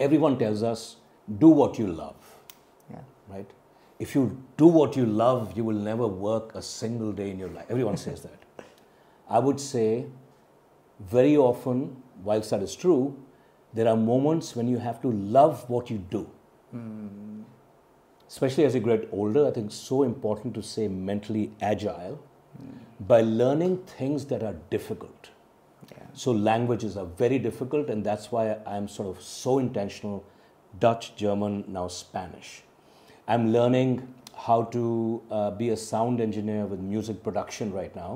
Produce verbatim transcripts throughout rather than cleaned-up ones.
everyone tells us, do what you love, Yeah. right? If you do what you love, you will never work a single day in your life. Everyone says that. I would say, very often, whilst that is true, there are moments when you have to love what you do. Mm. Especially as you get older, I think it's so important to stay mentally agile mm. by learning things that are difficult. Yeah. So languages are very difficult, and that's why I'm sort of so intentional. Dutch, German, now Spanish. I'm learning how to uh, be a sound engineer with music production right now.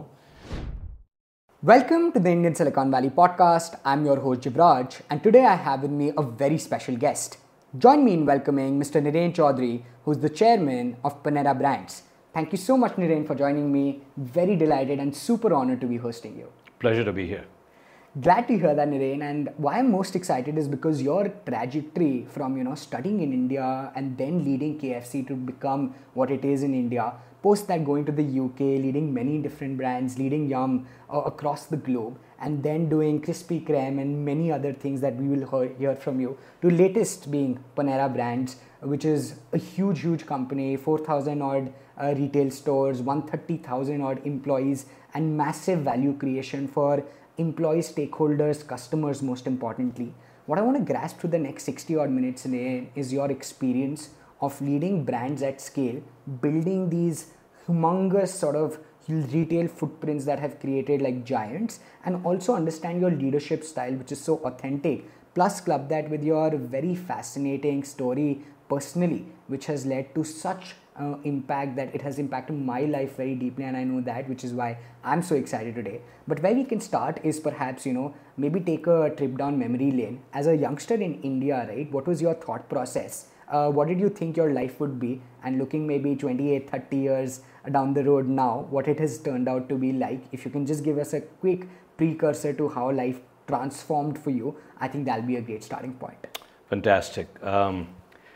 Welcome to the Indian Silicon Valley podcast. I'm your host Jivraj, and today I have with me a very special guest. Join me in welcoming Mister Niren Chaudhary, who's the chairman of Panera Brands. Thank you so much, Niren, for joining me. Very delighted and super honored to be hosting you. Pleasure to be here. Glad to hear that, Niren, and why I'm most excited is because your trajectory from, you know, studying in India and then leading K F C to become what it is in India, post that going to the U K, leading many different brands, leading Yum uh, across the globe, and then doing Krispy Kreme and many other things that we will hear from you, to latest being Panera Brands, which is a huge, huge company, four thousand odd uh, retail stores, one hundred thirty thousand odd employees, and massive value creation for employees, stakeholders, customers, most importantly. What I want to grasp through the next sixty odd minutes today is your experience of leading brands at scale, building these humongous sort of retail footprints that have created like giants, and also understand your leadership style, which is so authentic, plus club that with your very fascinating story personally, which has led to such uh, impact that it has impacted my life very deeply, and I know that, which is why I'm so excited today. But where we can start is perhaps, you know, maybe take a trip down memory lane. As a youngster in India, right, what was your thought process? Uh, what did you think your life would be? And looking maybe twenty-eight, thirty years down the road now, what it has turned out to be like, if you can just give us a quick precursor to how life transformed for you, I think that'll be a great starting point. Fantastic. Um,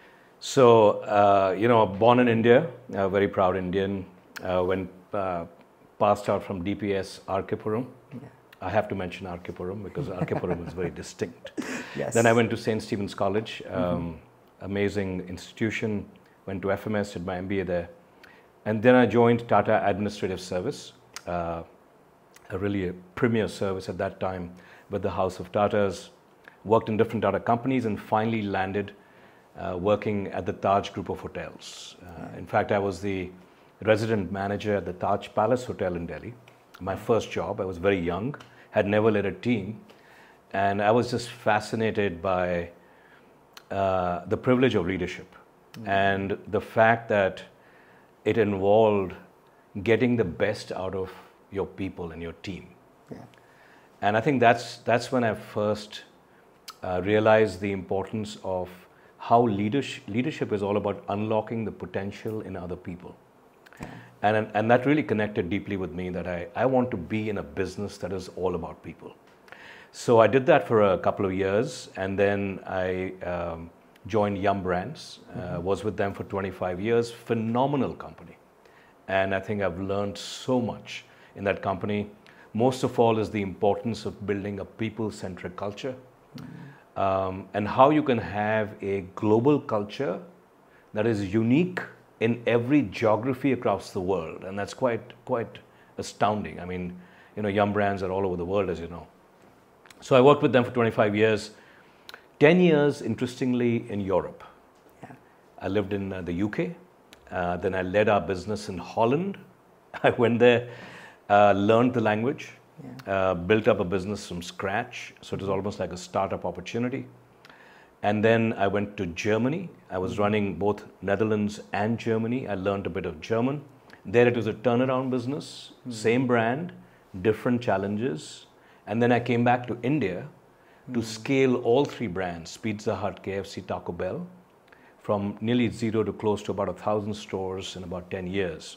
so, uh, you know, born in India, a very proud Indian, uh, when uh, passed out from D P S R K Puram. Yeah. I have to mention R K Puram because R K Puram is very distinct. Yes. Then I went to Saint Stephen's College. Um, mm-hmm. Amazing institution, went to F M S, did my M B A there. And then I joined Tata Administrative Service, uh, a really a premier service at that time with the House of Tatas, worked in different Tata companies, and finally landed uh, working at the Taj Group of Hotels. Uh, in fact, I was the resident manager at the Taj Palace Hotel in Delhi. My first job, I was very young, had never led a team, and I was just fascinated by Uh, the privilege of leadership mm-hmm. and the fact that it involved getting the best out of your people and your team. Yeah. And I think that's that's when I first uh, realized the importance of how leadership, leadership is all about unlocking the potential in other people. Yeah. And, and that really connected deeply with me, that I, I want to be in a business that is all about people. So I did that for a couple of years, and then I um, joined Yum Brands, uh, mm-hmm. was with them for twenty-five years, phenomenal company. And I think I've learned so much in that company. Most of all is the importance of building a people-centric culture, mm-hmm. um, and how you can have a global culture that is unique in every geography across the world. And that's quite, quite astounding. I mean, you know, Yum Brands are all over the world, as you know. So I worked with them for twenty-five years, ten years, interestingly, in Europe. Yeah. I lived in uh, the U K. Uh, then I led our business in Holland. I went there, uh, learned the language, yeah. uh, built up a business from scratch. So it was almost like a startup opportunity. And then I went to Germany. I was mm-hmm. running both Netherlands and Germany. I learned a bit of German. There it was a turnaround business, mm-hmm. same brand, different challenges. And then I came back to India mm. to scale all three brands, Pizza Hut, K F C, Taco Bell, from nearly zero to close to about a thousand stores in about ten years.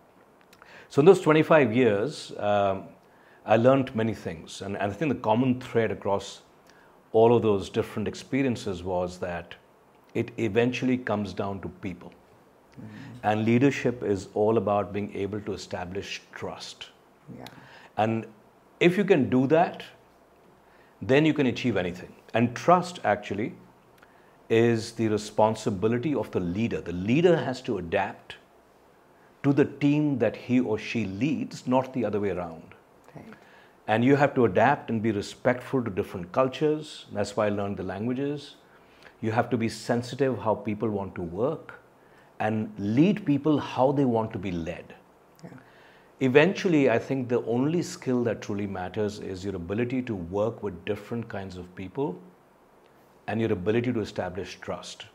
So in those twenty-five years, um, I learned many things. And, and I think the common thread across all of those different experiences was that it eventually comes down to people. Mm. And leadership is all about being able to establish trust. Yeah. And if you can do that, then you can achieve anything. And trust actually is the responsibility of the leader. The leader has to adapt to the team that he or she leads, not the other way around. Right. And you have to adapt and be respectful to different cultures. That's why I learned the languages. You have to be sensitive how people want to work and lead people how they want to be led. Yeah. Eventually, I think the only skill that truly matters is your ability to work with different kinds of people and your ability to establish trust.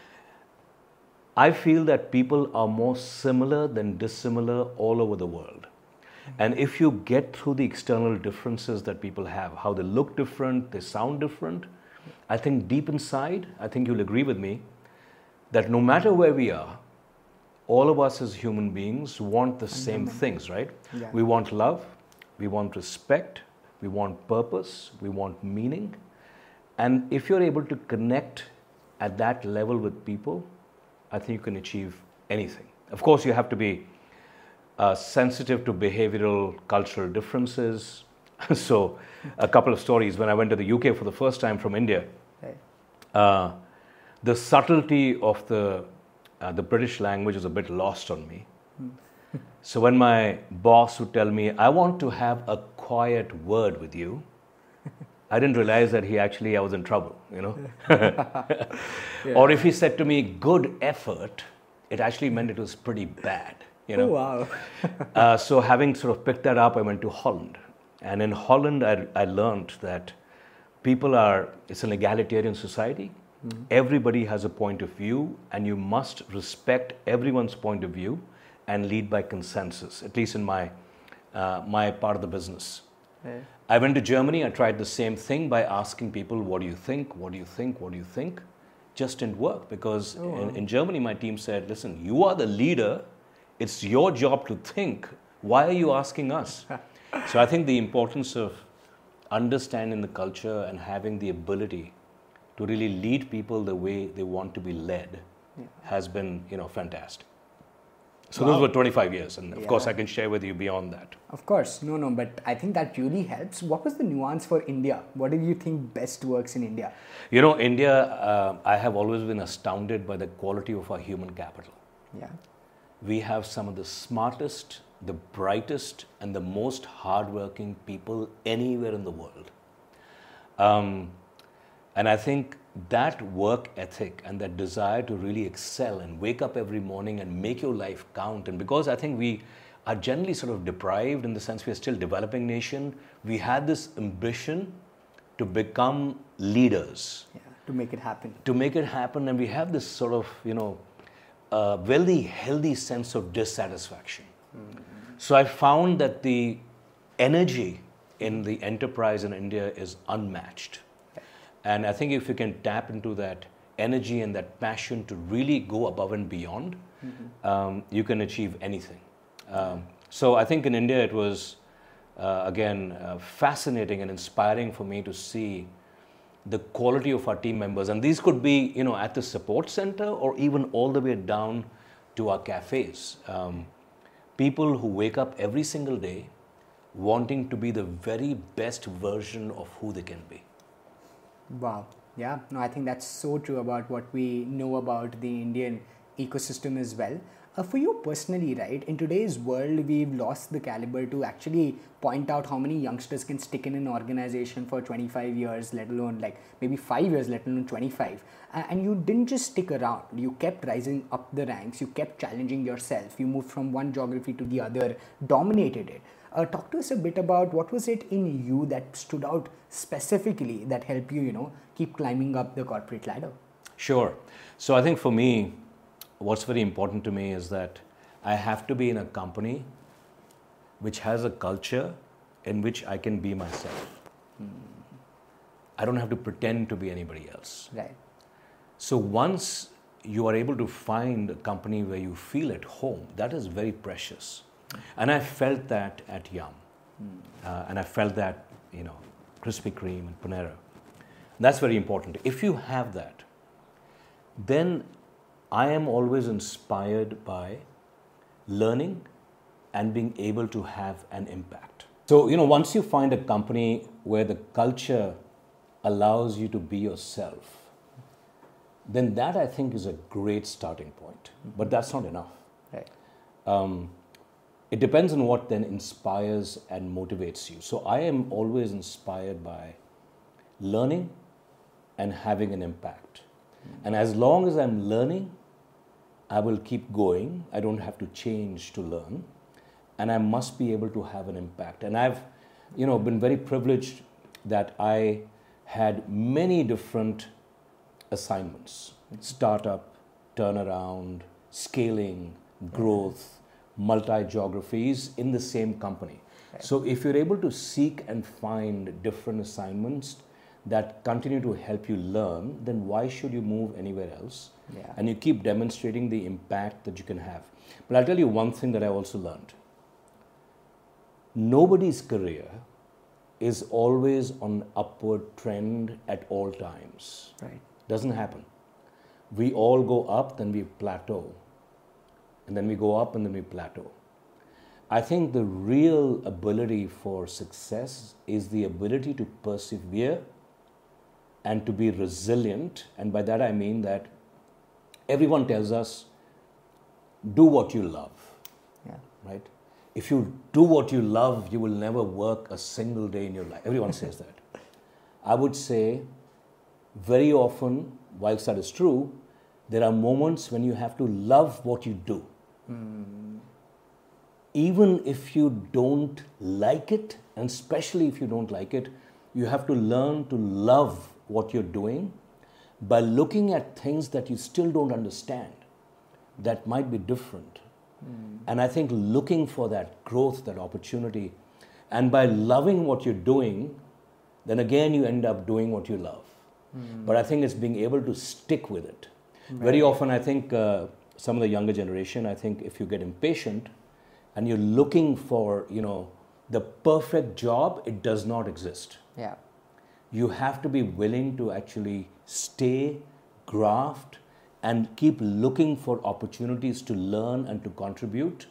I feel that people are more similar than dissimilar all over the world. And if you get through the external differences that people have, how they look different, they sound different, I think deep inside, I think you'll agree with me, that no matter where we are, all of us as human beings want the same things, right? Yeah. We want love, we want respect, we want purpose, we want meaning. And if you're able to connect at that level with people, I think you can achieve anything. Of course, you have to be uh, sensitive to behavioral, cultural differences. So, a couple of stories. When I went to the U K for the first time from India, Right. uh, the subtlety of the uh, the British language is a bit lost on me. So when my boss would tell me, I want to have a quiet word with you, I didn't realize that he actually, I was in trouble, you know. Yeah. Or if he said to me, good effort, it actually meant it was pretty bad, you know. Oh, wow. uh, so having sort of picked that up, I went to Holland. And in Holland, I, I learned that people are, it's an egalitarian society. Mm-hmm. Everybody has a point of view, and you must respect everyone's point of view and lead by consensus, at least in my, uh, my part of the business. Right. I went to Germany, I tried the same thing by asking people, what do you think, what do you think, what do you think? Just didn't work because Oh, wow. in, in Germany, my team said, listen, you are the leader, it's your job to think, why are you asking us? So I think the importance of understanding the culture and having the ability to really lead people the way they want to be led Yeah. has been, you know, fantastic. So Wow. those were twenty-five years, and of Yeah. course I can share with you beyond that. Of course, no, no, but I think that really helps. What was the nuance for India? What do you think best works in India? You know, India, uh, I have always been astounded by the quality of our human capital. Yeah. We have some of the smartest, the brightest, and the most hardworking people anywhere in the world. Um, and I think that work ethic and that desire to really excel and wake up every morning and make your life count, and because I think we are generally sort of deprived in the sense we are still developing nation, we had this ambition to become leaders. Yeah. To make it happen. To make it happen, and we have this sort of, you know, uh, very healthy sense of dissatisfaction. Mm-hmm. So I found that the energy in the enterprise in India is unmatched. And I think if you can tap into that energy and that passion to really go above and beyond, mm-hmm. um, you can achieve anything. Um, so I think in India it was, uh, again, uh, fascinating and inspiring for me to see the quality of our team members. And these could be, you know, at the support center or even all the way down to our cafes. Um, people who wake up every single day wanting to be the very best version of who they can be. Wow. Yeah. No, I think that's so true about what we know about the Indian ecosystem as well. Uh, for you personally, right, in today's world, we've lost the caliber to actually point out how many youngsters can stick in an organization for twenty-five years, let alone like maybe five years, let alone twenty-five. Uh, and you didn't just stick around. You kept rising up the ranks. You kept challenging yourself. You moved from one geography to the other, dominated it. Uh, talk to us a bit about what was it in you that stood out specifically that helped you, you know, keep climbing up the corporate ladder? Sure. So I think for me, what's very important to me is that I have to be in a company which has a culture in which I can be myself. Hmm. I don't have to pretend to be anybody else. Right. So once you are able to find a company where you feel at home, that is very precious. And I felt that at Yum. Mm. Uh, and I felt that, you know, Krispy Kreme and Panera. That's very important. If you have that, then I am always inspired by learning and being able to have an impact. So, you know, once you find a company where the culture allows you to be yourself, then that I think is a great starting point. Mm-hmm. But that's not enough. Right. Um, it depends on what then inspires and motivates you. So I am always inspired by learning and having an impact. Mm-hmm. And as long as I'm learning, I will keep going. I don't have to change to learn. And I must be able to have an impact. And I've, you know, been very privileged that I had many different assignments. Startup, turnaround, scaling, growth, multi-geographies in the same company. Okay. So if you're able to seek and find different assignments that continue to help you learn, then why should you move anywhere else? Yeah. And you keep demonstrating the impact that you can have. But I'll tell you one thing that I also learned. Nobody's career is always on upward trend at all times. Right. Doesn't happen. We all go up, then we plateau. And then we go up and then we plateau. I think the real ability for success is the ability to persevere and to be resilient. And by that I mean that everyone tells us, do what you love. Yeah. Right? If you do what you love, you will never work a single day in your life. Everyone says that. I would say, very often, whilst that is true, there are moments when you have to love what you do. Mm. Even if you don't like it, and especially if you don't like it, you have to learn to love what you're doing by looking at things that you still don't understand, that might be different. Mm. And I think looking for that growth, that opportunity, and by loving what you're doing, then again you end up doing what you love. Mm. But I think it's being able to stick with it. Right. Very often I think uh, some of the younger generation, I think if you get impatient and you're looking for, you know, the perfect job, it does not exist. Yeah. You have to be willing to actually stay, graft, and keep looking for opportunities to learn and to contribute.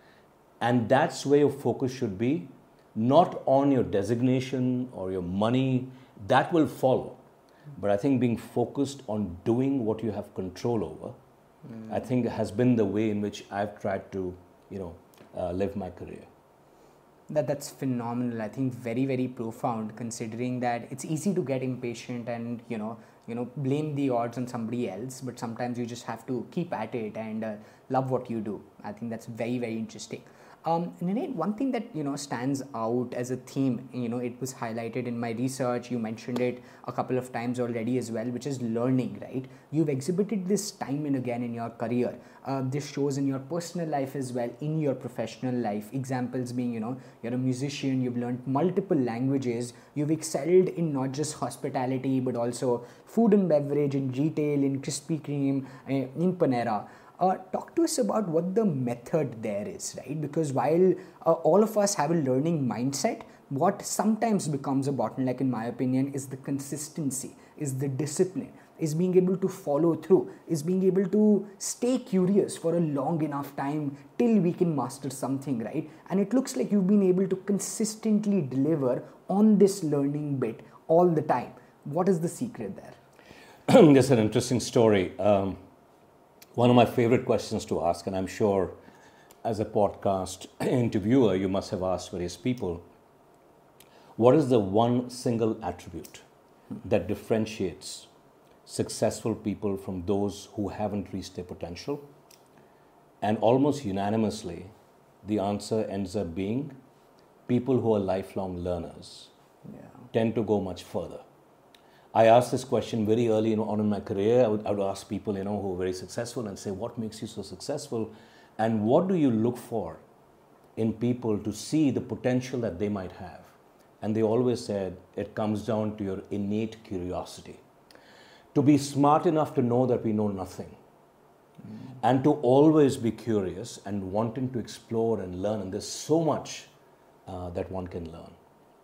And that's where your focus should be, not on your designation or your money. That will follow. But I think being focused on doing what you have control over, mm. I think has been the way in which I've tried to, you know, uh, live my career. That that's phenomenal. I think very, very profound, considering that it's easy to get impatient and, you know, you know, blame the odds on somebody else, but sometimes you just have to keep at it and uh, love what you do. I think that's very, very interesting. Um, Ninad, one thing that, you know, stands out as a theme, you know, it was highlighted in my research, you mentioned it a couple of times already as well, which is learning, right? You've exhibited this time and again in your career. Uh, this shows in your personal life as well, in your professional life. Examples being, you know, you're a musician, you've learned multiple languages, you've excelled in not just hospitality, but also food and beverage, in retail, in Krispy Kreme, in Panera. Uh, talk to us about what the method there is, right? Because while uh, all of us have a learning mindset, what sometimes becomes a bottleneck, in my opinion, is the consistency, is the discipline, is being able to follow through, is being able to stay curious for a long enough time till we can master something, right? And it looks like you've been able to consistently deliver on this learning bit all the time. What is the secret there? That's an interesting story. Um, One of my favorite questions to ask, and I'm sure as a podcast interviewer, you must have asked various people, what is the one single attribute that differentiates successful people from those who haven't reached their potential? And almost unanimously, the answer ends up being people who are lifelong learners yeah. tend to go much further. I asked this question very early on in my career. I would, I would ask people, you know, who are very successful and say, what makes you so successful? And what do you look for in people to see the potential that they might have? And they always said, it comes down to your innate curiosity. To be smart enough to know that we know nothing. Mm. And to always be curious and wanting to explore and learn. And there's so much uh, that one can learn.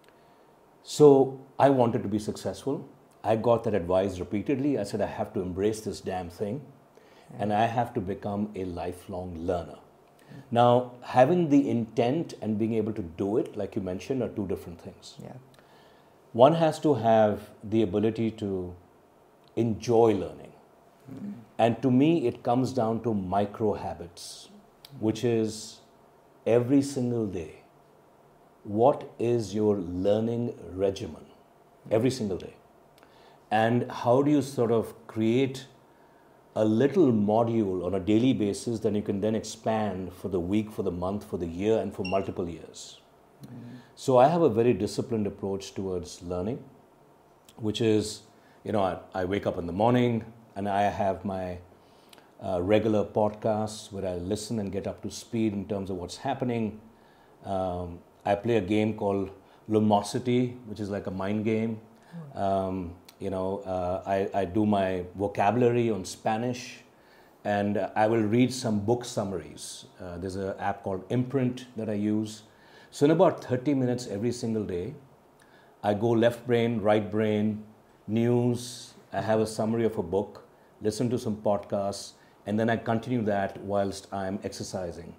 So I wanted to be successful. I got that advice repeatedly. I said, I have to embrace this damn thing yeah. and I have to become a lifelong learner. Yeah. Now, having the intent and being able to do it, like you mentioned, are two different things. Yeah. One has to have the ability to enjoy learning. Mm. And to me, it comes down to micro habits, which is every single day, what is your learning regimen every single day? And how do you sort of create a little module on a daily basis that you can then expand for the week, for the month, for the year, and for multiple years? Mm-hmm. So I have a very disciplined approach towards learning, which is, you know, I, I wake up in the morning and I have my uh, regular podcasts where I listen and get up to speed in terms of what's happening. Um, I play a game called Lumosity, which is like a mind game. Um, you know, uh, I, I do my vocabulary on Spanish, and uh, I will read some book summaries. Uh, there's an app called Imprint that I use. So in about thirty minutes every single day, I go left brain, right brain, news, I have a summary of a book, listen to some podcasts, and then I continue that whilst I'm exercising.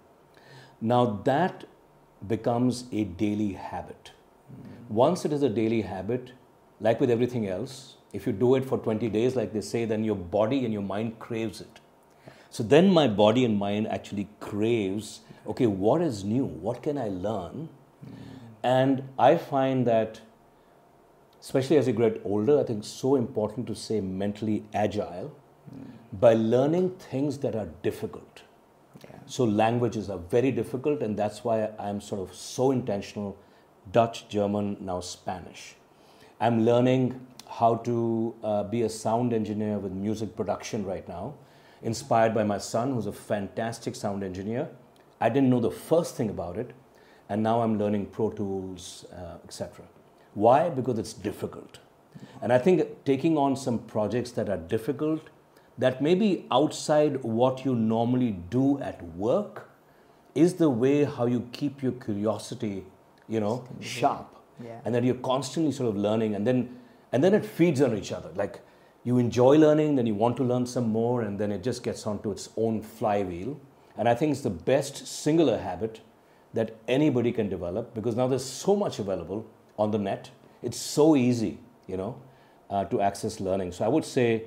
Now that becomes a daily habit. Mm. Once it is a daily habit, like with everything else, if you do it for twenty days, like they say, then your body and your mind craves it. So then my body and mind actually craves, okay, what is new? What can I learn? Mm. And I find that, especially as you get older, I think it's so important to stay mentally agile mm. by learning things that are difficult. Yeah. So languages are very difficult, and that's why I'm sort of so intentional. Dutch, German, now Spanish. I'm learning how to uh, be a sound engineer with music production right now, inspired by my son, who's a fantastic sound engineer. I didn't know the first thing about it, and now I'm learning Pro Tools, uh, et cetera. Why? Because it's difficult. And I think taking on some projects that are difficult, that may be outside what you normally do at work, is the way how you keep your curiosity, you know, sharp. Yeah. And that you're constantly sort of learning, and then and then it feeds on each other. Like you enjoy learning, then you want to learn some more, and then it just gets onto its own flywheel. And I think it's the best singular habit that anybody can develop, because now there's so much available on the net. It's so easy, you know, uh, to access learning. So I would say,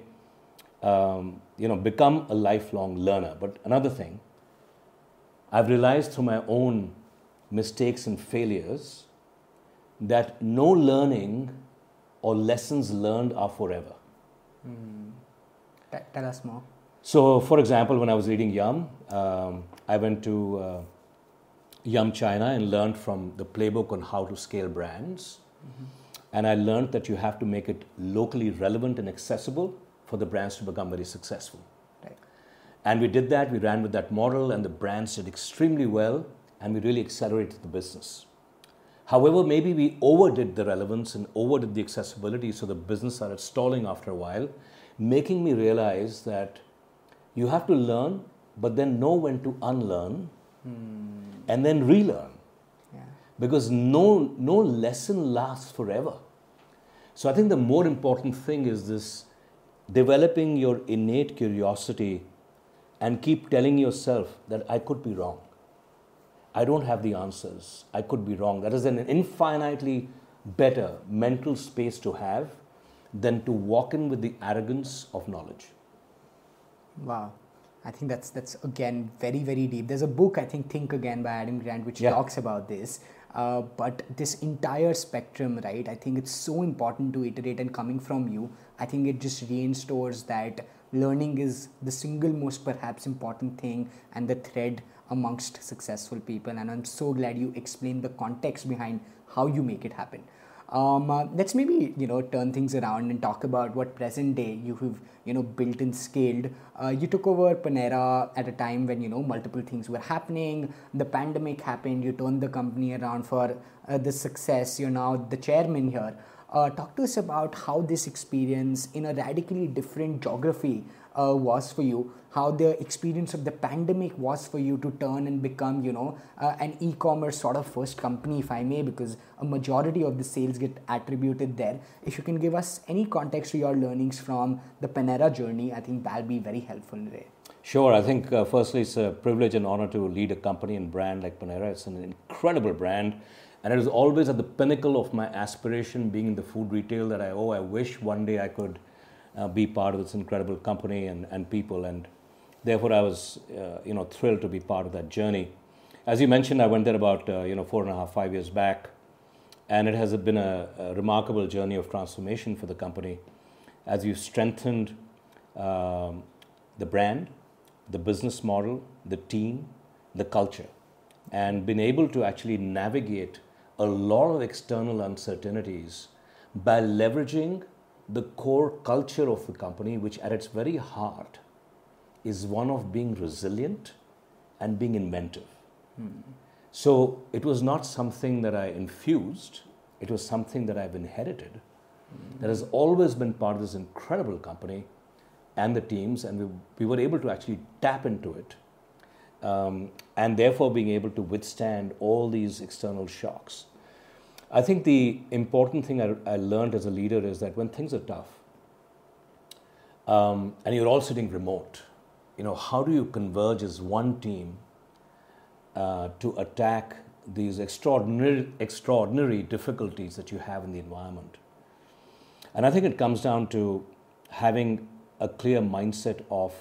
um, you know, become a lifelong learner. But another thing, I've realized through my own mistakes and failures that no learning or lessons learned are forever. Mm. Tell us more. So, for example, when I was reading Yum, um, I went to uh, Yum China and learned from the playbook on how to scale brands. Mm-hmm. And I learned that you have to make it locally relevant and accessible for the brands to become very successful. Right. And we did that, we ran with that model, and the brands did extremely well, and we really accelerated the business. However, maybe we overdid the relevance and overdid the accessibility, so the business started stalling after a while, making me realize that you have to learn, but then know when to unlearn, mm. and then relearn. Yeah. Because no, no lesson lasts forever. So I think the more important thing is this, developing your innate curiosity and keep telling yourself that I could be wrong. I don't have the answers. I could be wrong. That is an infinitely better mental space to have than to walk in with the arrogance of knowledge. Wow. I think that's, that's again, very, very deep. There's a book, I think, Think Again by Adam Grant, which yeah. talks about this. Uh, but this entire spectrum, right, I think it's so important to iterate, and coming from you, I think it just reinstores that learning is the single most perhaps important thing and the thread amongst successful people. And I'm so glad you explained the context behind how you make it happen. Um, uh, let's maybe, you know, turn things around and talk about what present day you have, you know, built and scaled. Uh, you took over Panera at a time when, you know, multiple things were happening. The pandemic happened. You turned the company around for uh, the success. You're now the chairman here. Uh, talk to us about how this experience in a radically different geography uh, was for you, how the experience of the pandemic was for you to turn and become, you know, uh, an e-commerce sort of first company, if I may, because a majority of the sales get attributed there. If you can give us any context to your learnings from the Panera journey, I think that'll be very helpful today. Sure. I think uh, firstly, it's a privilege and honor to lead a company and brand like Panera. It's an incredible brand. And it is always at the pinnacle of my aspiration being in the food retail that I, oh, I wish one day I could uh, be part of this incredible company and, and people. And therefore, I was, uh, you know, thrilled to be part of that journey. As you mentioned, I went there about, uh, you know, four and a half, five years back. And it has been a, a remarkable journey of transformation for the company as we've strengthened um, the brand, the business model, the team, the culture, and been able to actually navigate a lot of external uncertainties by leveraging the core culture of the company, which at its very heart is one of being resilient and being inventive. Hmm. So it was not something that I infused, it was something that I've inherited, mm. that has always been part of this incredible company and the teams, and we, we were able to actually tap into it, um, and therefore being able to withstand all these external shocks. I think the important thing I, I learned as a leader is that when things are tough, um, and you're all sitting remote, you know, how do you converge as one team Uh, to attack these extraordinary, extraordinary difficulties that you have in the environment? And I think it comes down to having a clear mindset of,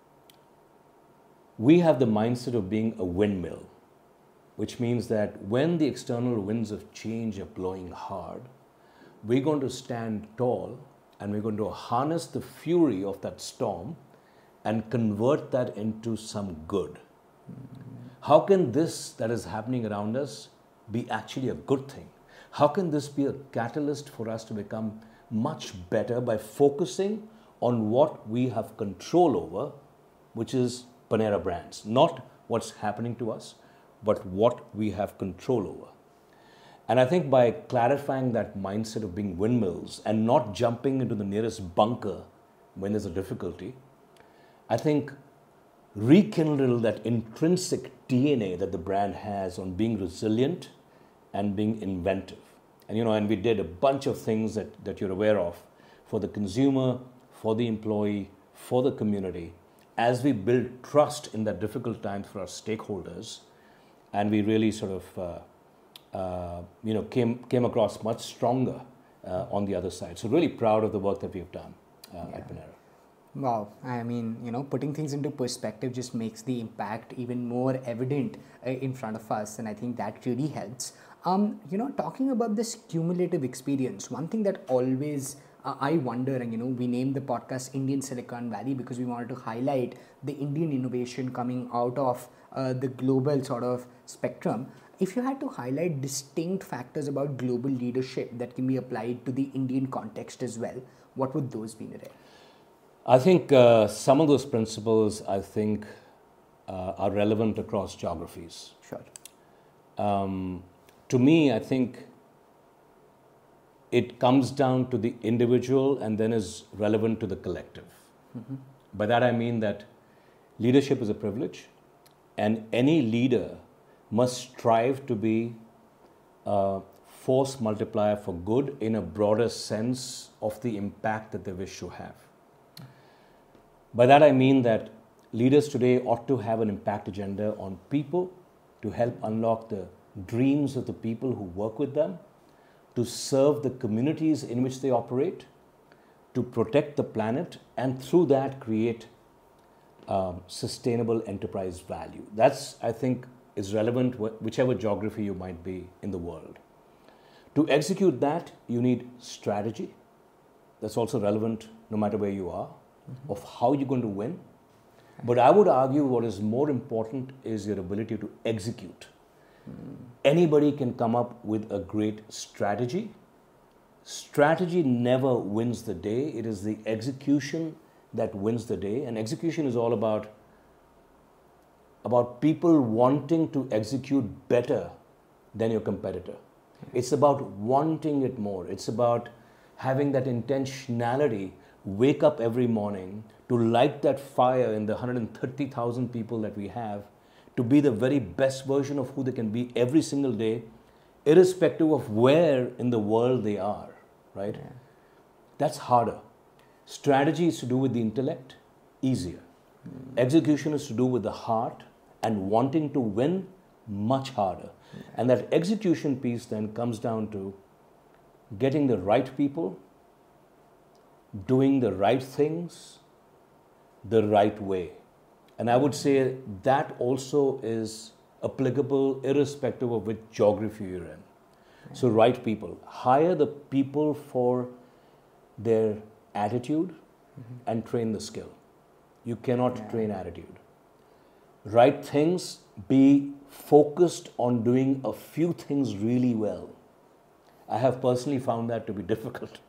we have the mindset of being a windmill, which means that when the external winds of change are blowing hard, we're going to stand tall and we're going to harness the fury of that storm and convert that into some good. Mm-hmm. How can this that is happening around us be actually a good thing? How can this be a catalyst for us to become much better by focusing on what we have control over, which is Panera Brands? Not what's happening to us, but what we have control over. And I think by clarifying that mindset of being windmills and not jumping into the nearest bunker when there's a difficulty, I think rekindle that intrinsic D N A that the brand has on being resilient and being inventive. And you know, and we did a bunch of things that, that you're aware of for the consumer, for the employee, for the community, as we build trust in that difficult times for our stakeholders, and we really sort of uh, uh, you know came came across much stronger uh, on the other side. So really proud of the work that we've done uh, yeah. at Panera. Wow, I mean, you know, putting things into perspective just makes the impact even more evident uh, in front of us, and I think that really helps. Um, you know, talking about this cumulative experience, one thing that always uh, I wonder, and you know, we named the podcast Indian Silicon Valley because we wanted to highlight the Indian innovation coming out of uh, the global sort of spectrum. If you had to highlight distinct factors about global leadership that can be applied to the Indian context as well, what would those be, Nirey? I think uh, some of those principles, I think, uh, are relevant across geographies. Sure. Um, to me, I think it comes down to the individual and then is relevant to the collective. Mm-hmm. By that I mean that leadership is a privilege, and any leader must strive to be a force multiplier for good in a broader sense of the impact that they wish to have. By that I mean that leaders today ought to have an impact agenda on people to help unlock the dreams of the people who work with them, to serve the communities in which they operate, to protect the planet, and through that create um, sustainable enterprise value. That's, I think, is relevant wh- whichever geography you might be in the world. To execute that, you need strategy. That's also relevant no matter where you are. Mm-hmm. Of how you're going to win. But I would argue what is more important is your ability to execute. Mm. Anybody can come up with a great strategy. Strategy never wins the day. It is the execution that wins the day. And execution is all about, about people wanting to execute better than your competitor. Mm. It's about wanting it more. It's about having that intentionality. Wake up every morning to light that fire in the one hundred thirty thousand people that we have, to be the very best version of who they can be every single day, irrespective of where in the world they are, right? Yeah. That's harder. Strategy is to do with the intellect, easier. Mm. Execution is to do with the heart and wanting to win, much harder. Yeah. And that execution piece then comes down to getting the right people doing the right things the right way. And I would say that also is applicable irrespective of which geography you're in. So right people. Hire the people for their attitude mm-hmm. and train the skill. You cannot yeah. train attitude. Right things, be focused on doing a few things really well. I have personally found that to be difficult.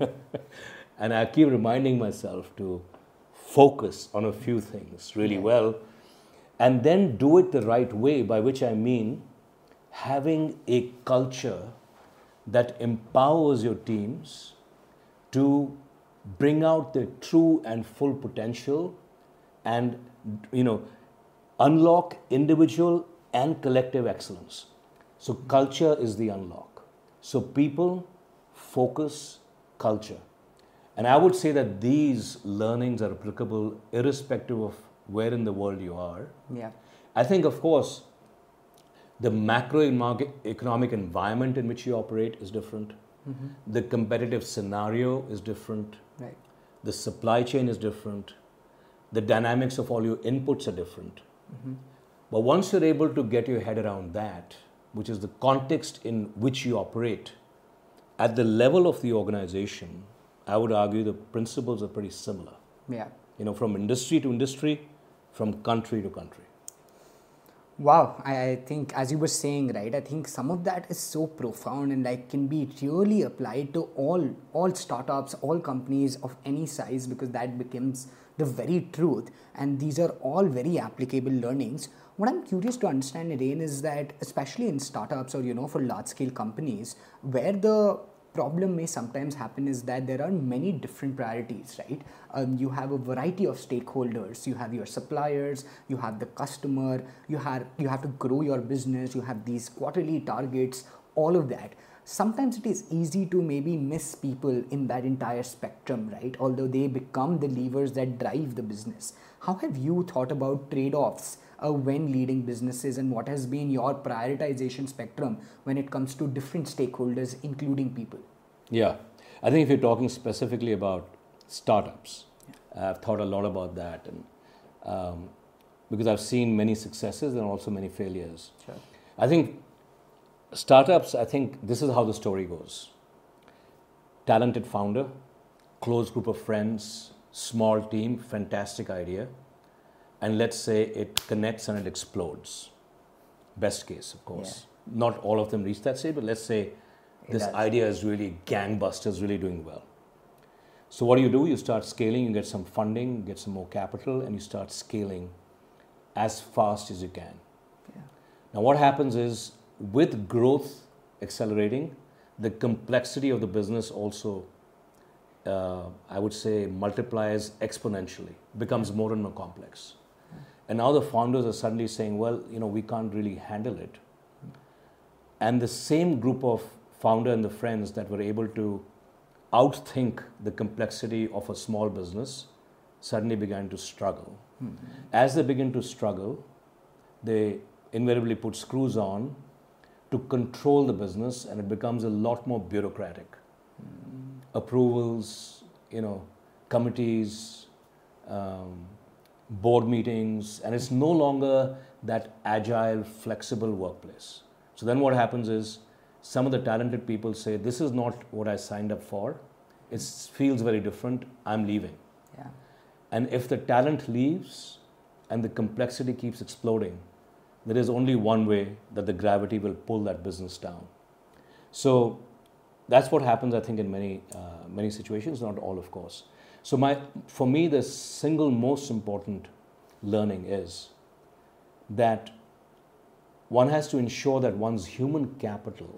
And I keep reminding myself to focus on a few things really yeah. well, and then do it the right way, by which I mean having a culture that empowers your teams to bring out their true and full potential and, you know, unlock individual and collective excellence. So culture is the unlock. So people, focus, culture. And I would say that these learnings are applicable irrespective of where in the world you are. Yeah. I think, of course, the macroeconomic environment in which you operate is different. Mm-hmm. The competitive scenario is different. Right. The supply chain is different. The dynamics of all your inputs are different. Mm-hmm. But once you're able to get your head around that, which is the context in which you operate, at the level of the organization, I would argue the principles are pretty similar. Yeah. You know, from industry to industry, from country to country. Wow, I, I think, as you were saying, right, I think some of that is so profound and like can be really applied to all all startups, all companies of any size, because that becomes the very truth. And these are all very applicable learnings. What I'm curious to understand, Naren, is that especially in startups or, you know, for large scale companies, where the problem may sometimes happen is that there are many different priorities, right? Um, you have a variety of stakeholders. You have your suppliers, you have the customer, you have you have to grow your business, you have these quarterly targets, all of that. Sometimes it is easy to maybe miss people in that entire spectrum, right? Although they become the levers that drive the business. How have you thought about trade-offs uh, when leading businesses, and what has been your prioritization spectrum when it comes to different stakeholders, including people? Yeah, I think if you're talking specifically about startups, yeah. I've thought a lot about that, and um, because I've seen many successes and also many failures. Sure. I think startups, I think this is how the story goes. Talented founder, close group of friends, small team, fantastic idea. And let's say it connects and it explodes. Best case, of course. Yeah. Not all of them reach that stage, but let's say it this does. idea is really gangbusters, really doing well. So what do you do? You start scaling, you get some funding, get some more capital, and you start scaling as fast as you can. Yeah. Now what happens is, with growth accelerating, the complexity of the business also, uh, I would say, multiplies exponentially, becomes more and more complex. And now the founders are suddenly saying, well, you know, we can't really handle it. And the same group of founder and the friends that were able to outthink the complexity of a small business suddenly began to struggle. Mm-hmm. As they begin to struggle, they invariably put screws on to control the business, and it becomes a lot more bureaucratic. Mm-hmm. Approvals, you know, committees, um, board meetings, and it's no longer that agile, flexible workplace. So then what happens is, some of the talented people say, this is not what I signed up for. It feels very different. I'm leaving. Yeah. And if the talent leaves and the complexity keeps exploding, there is only one way that the gravity will pull that business down. So that's what happens, I think, in many uh, many situations, not all, of course. So my, for me, the single most important learning is that one has to ensure that one's human capital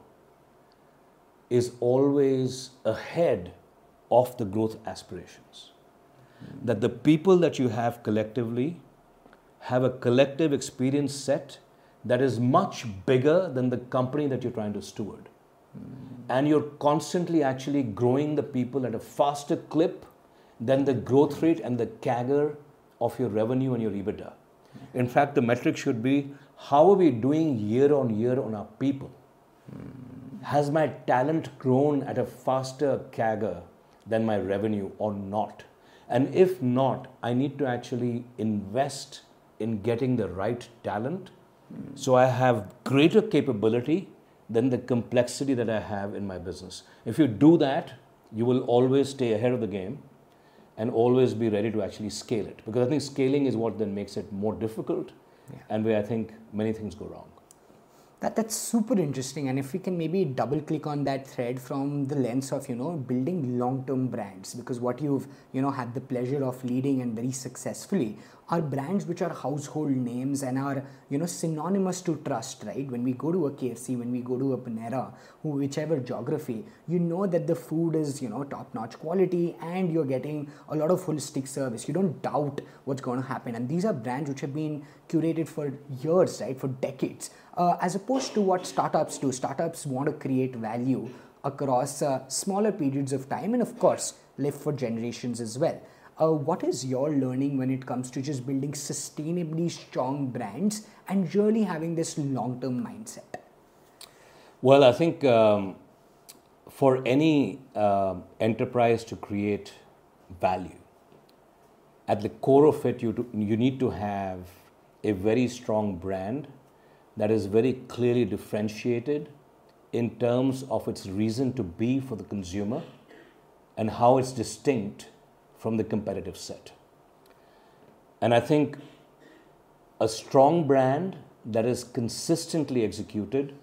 is always ahead of the growth aspirations. Mm-hmm. That the people that you have collectively have a collective experience set that is much bigger than the company that you're trying to steward. Mm-hmm. And you're constantly actually growing the people at a faster clip than the growth rate and the C A G R of your revenue and your EBITDA. Mm-hmm. In fact, the metric should be, how are we doing year on year on our people? Mm-hmm. Has my talent grown at a faster C A G R than my revenue or not? And if not, I need to actually invest in getting the right talent mm. so I have greater capability than the complexity that I have in my business. If you do that, you will always stay ahead of the game and always be ready to actually scale it. Because I think scaling is what then makes it more difficult yeah. and where I think many things go wrong. That, that's super interesting, and if we can maybe double click on that thread from the lens of, you know, building long-term brands, because what you've, you know, had the pleasure of leading and very successfully are brands which are household names and are, you know, synonymous to trust, right? When we go to a K F C, when we go to a Panera, whichever geography, you know that the food is, you know, top-notch quality and you're getting a lot of holistic service. You don't doubt what's going to happen, and these are brands which have been curated for years, right, for decades. Uh, as opposed to what startups do. Startups want to create value across uh, smaller periods of time and, of course, live for generations as well. Uh, what is your learning when it comes to just building sustainably strong brands and really having this long-term mindset? Well, I think um, for any uh, enterprise to create value, at the core of it, you, do, you need to have a very strong brand that is very clearly differentiated in terms of its reason to be for the consumer and how it's distinct from the competitive set. And I think a strong brand that is consistently executed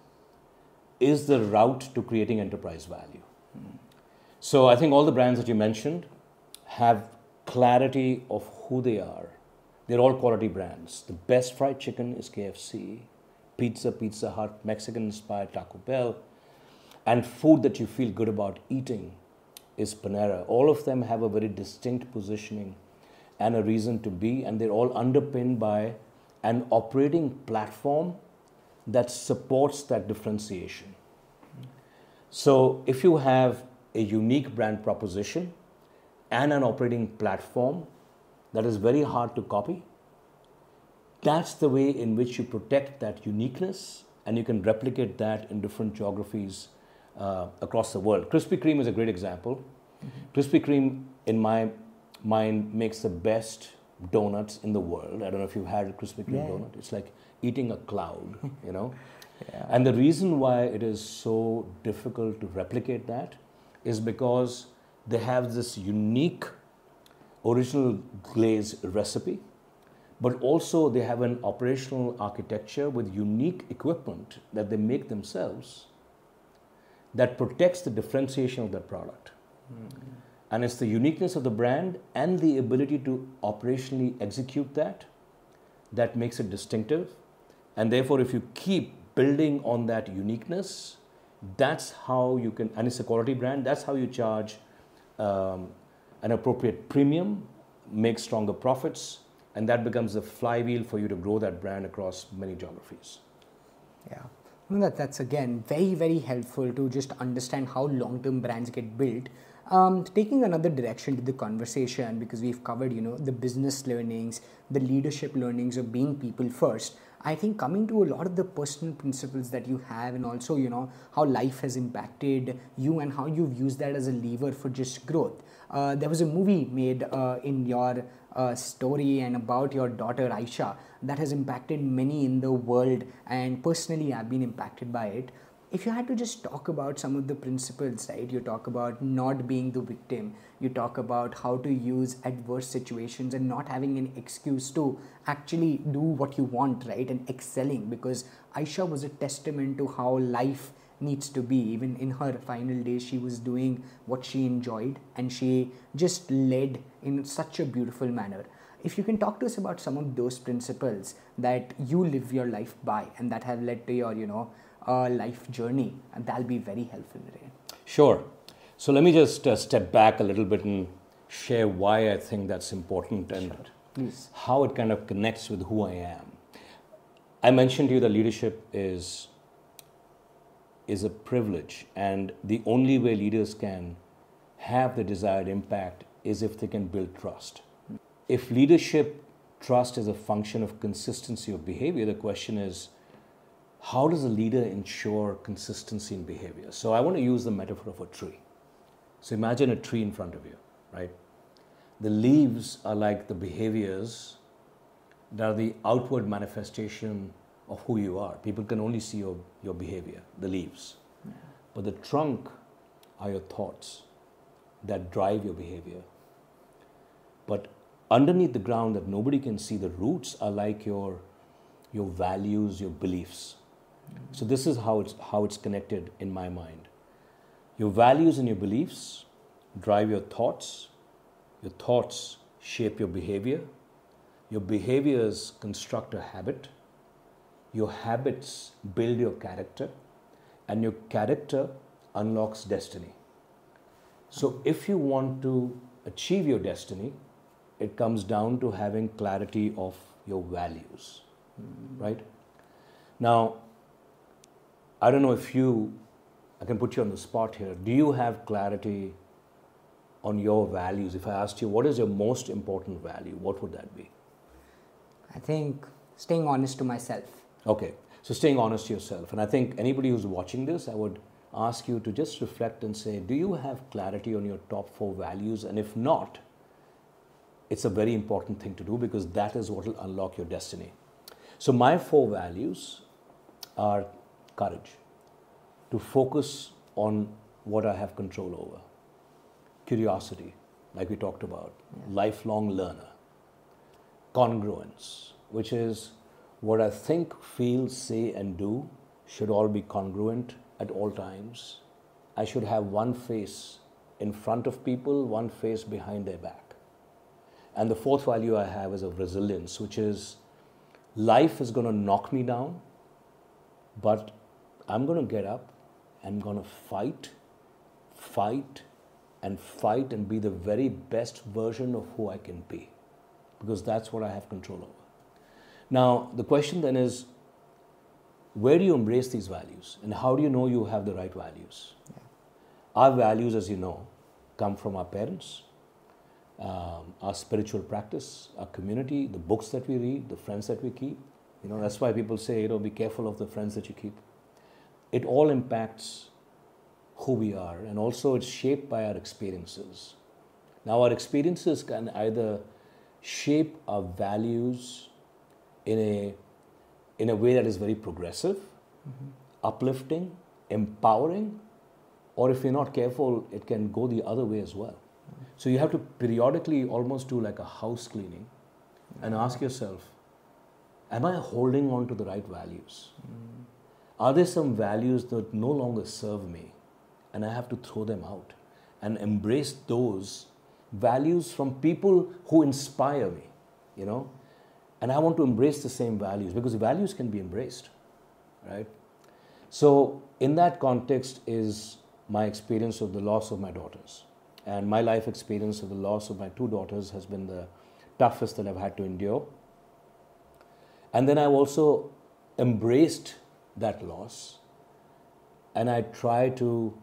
is the route to creating enterprise value. Mm. So I think all the brands that you mentioned have clarity of who they are. They're all quality brands. The best fried chicken is K F C. Pizza, Pizza Hut, Mexican-inspired Taco Bell, and food that you feel good about eating is Panera. All of them have a very distinct positioning and a reason to be, and they're all underpinned by an operating platform that supports that differentiation. So if you have a unique brand proposition and an operating platform that is very hard to copy, that's the way in which you protect that uniqueness, and you can replicate that in different geographies uh, across the world. Krispy Kreme is a great example. Mm-hmm. Krispy Kreme, in my mind, makes the best donuts in the world. I don't know if you've had a Krispy Kreme yeah. donut. It's like eating a cloud, you know. yeah. And the reason why it is so difficult to replicate that is because they have this unique original glaze recipe, but also they have an operational architecture with unique equipment that they make themselves that protects the differentiation of their product. Mm-hmm. And it's the uniqueness of the brand and the ability to operationally execute that that makes it distinctive. And therefore, if you keep building on that uniqueness, that's how you can, and it's a quality brand, that's how you charge um, an appropriate premium, make stronger profits, and that becomes the flywheel for you to grow that brand across many geographies. Yeah, well, that, that's again very, very helpful to just understand how long-term brands get built. Um, taking another direction to the conversation, because we've covered, you know, the business learnings, the leadership learnings of being people first. I think coming to a lot of the personal principles that you have, and also, you know, how life has impacted you and how you've used that as a lever for just growth. Uh, there was a movie made uh, in your uh, story and about your daughter Aisha that has impacted many in the world, and personally I've been impacted by it. If you had to just talk about some of the principles, right? You talk about not being the victim. You talk about how to use adverse situations and not having an excuse to actually do what you want, right? And excelling, because Aisha was a testament to how life needs to be. Even in her final days, she was doing what she enjoyed and she just led in such a beautiful manner. If you can talk to us about some of those principles that you live your life by and that have led to your, you know, uh, life journey, and that'll be very helpful, Naren. Sure. So let me just uh, step back a little bit and share why I think that's important and sure. Please. How it kind of connects with who I am. I mentioned to you that leadership is is a privilege, and the only way leaders can have the desired impact is if they can build trust. If leadership trust is a function of consistency of behavior, the question is, how does a leader ensure consistency in behavior? So I want to use the metaphor of a tree. So imagine a tree in front of you, right? The leaves are like the behaviors that are the outward manifestation of who you are. People can only see your, your behavior, the leaves. Yeah. But the trunk are your thoughts that drive your behavior. But underneath the ground that nobody can see, the roots are like your, your values, your beliefs. Mm-hmm. So this is how it's, how it's connected in my mind. Your values and your beliefs drive your thoughts. Your thoughts shape your behavior. Your behaviors construct a habit. Your habits build your character. And your character unlocks destiny. So if you want to achieve your destiny, it comes down to having clarity of your values, mm-hmm. right? Now, I don't know if you, I can put you on the spot here. Do you have clarity on your values? If I asked you, what is your most important value, what would that be? I think staying honest to myself. Okay, so staying honest to yourself. And I think anybody who's watching this, I would ask you to just reflect and say, do you have clarity on your top four values? And if not, it's a very important thing to do, because that is what will unlock your destiny. So my four values are courage, to focus on what I have control over. Curiosity, like we talked about, yeah. Lifelong learner. Congruence, which is what I think, feel, say, and do should all be congruent at all times. I should have one face in front of people, one face behind their back. And the fourth value I have is of resilience, which is life is going to knock me down, but I'm going to get up, I'm going to fight, fight, and fight and be the very best version of who I can be, because that's what I have control over. Now, the question then is, where do you embrace these values, and how do you know you have the right values? Yeah. Our values, as you know, come from our parents, um, our spiritual practice, our community, the books that we read, the friends that we keep. You know, that's why people say, you know, be careful of the friends that you keep. It all impacts who we are, and also it's shaped by our experiences. Now, our experiences can either shape our values in a in a way that is very progressive, mm-hmm. uplifting, empowering, or if you're not careful, it can go the other way as well. Mm-hmm. So you have to periodically almost do like a house cleaning, mm-hmm. and ask yourself, am I holding on to the right values? Mm-hmm. Are there some values that no longer serve me, and I have to throw them out and embrace those values from people who inspire me, you know? And I want to embrace the same values, because values can be embraced, right? So in that context is my experience of the loss of my daughters. And my life experience of the loss of my two daughters has been the toughest that I've had to endure. And then I've also embraced that loss, and I try to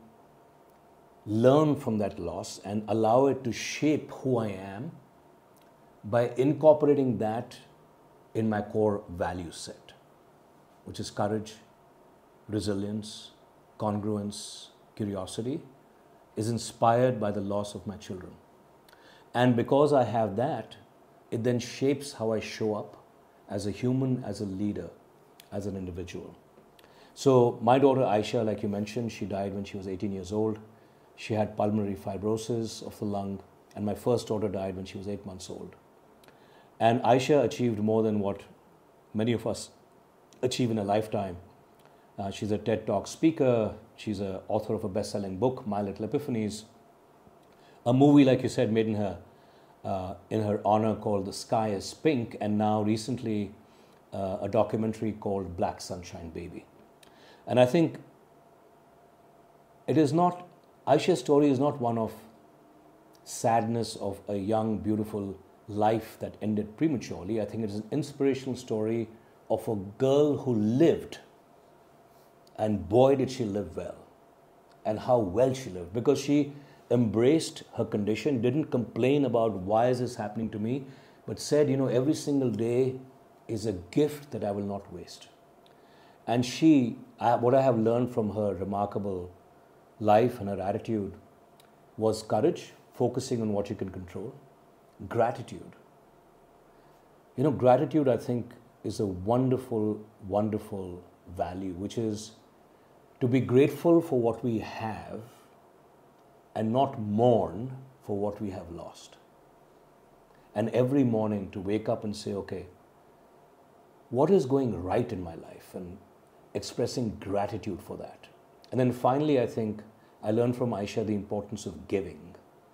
learn from that loss and allow it to shape who I am by incorporating that in my core value set, which is courage, resilience, congruence, curiosity, is inspired by the loss of my children. And because I have that, it then shapes how I show up as a human, as a leader, as an individual. So my daughter Aisha, like you mentioned, she died when she was eighteen years old. She had pulmonary fibrosis of the lung, and my first daughter died when she was eight months old. And Aisha achieved more than what many of us achieve in a lifetime. Uh, she's a TED Talk speaker. She's an author of a best-selling book, My Little Epiphanies. A movie, like you said, made in her uh, in her honor called The Sky is Pink, and now recently uh, a documentary called Black Sunshine Baby. And I think it is not, Aisha's story is not one of sadness of a young, beautiful life that ended prematurely. I think it is an inspirational story of a girl who lived, and boy did she live well, and how well she lived, because she embraced her condition, didn't complain about why is this happening to me, but said, you know, every single day is a gift that I will not waste. And she, I, what I have learned from her remarkable life and her attitude was courage, focusing on what you can control, gratitude. You know, gratitude, I think, is a wonderful, wonderful value, which is to be grateful for what we have and not mourn for what we have lost. And every morning to wake up and say, okay, what is going right in my life, and expressing gratitude for that. And then finally, I think I learned from Aisha the importance of giving.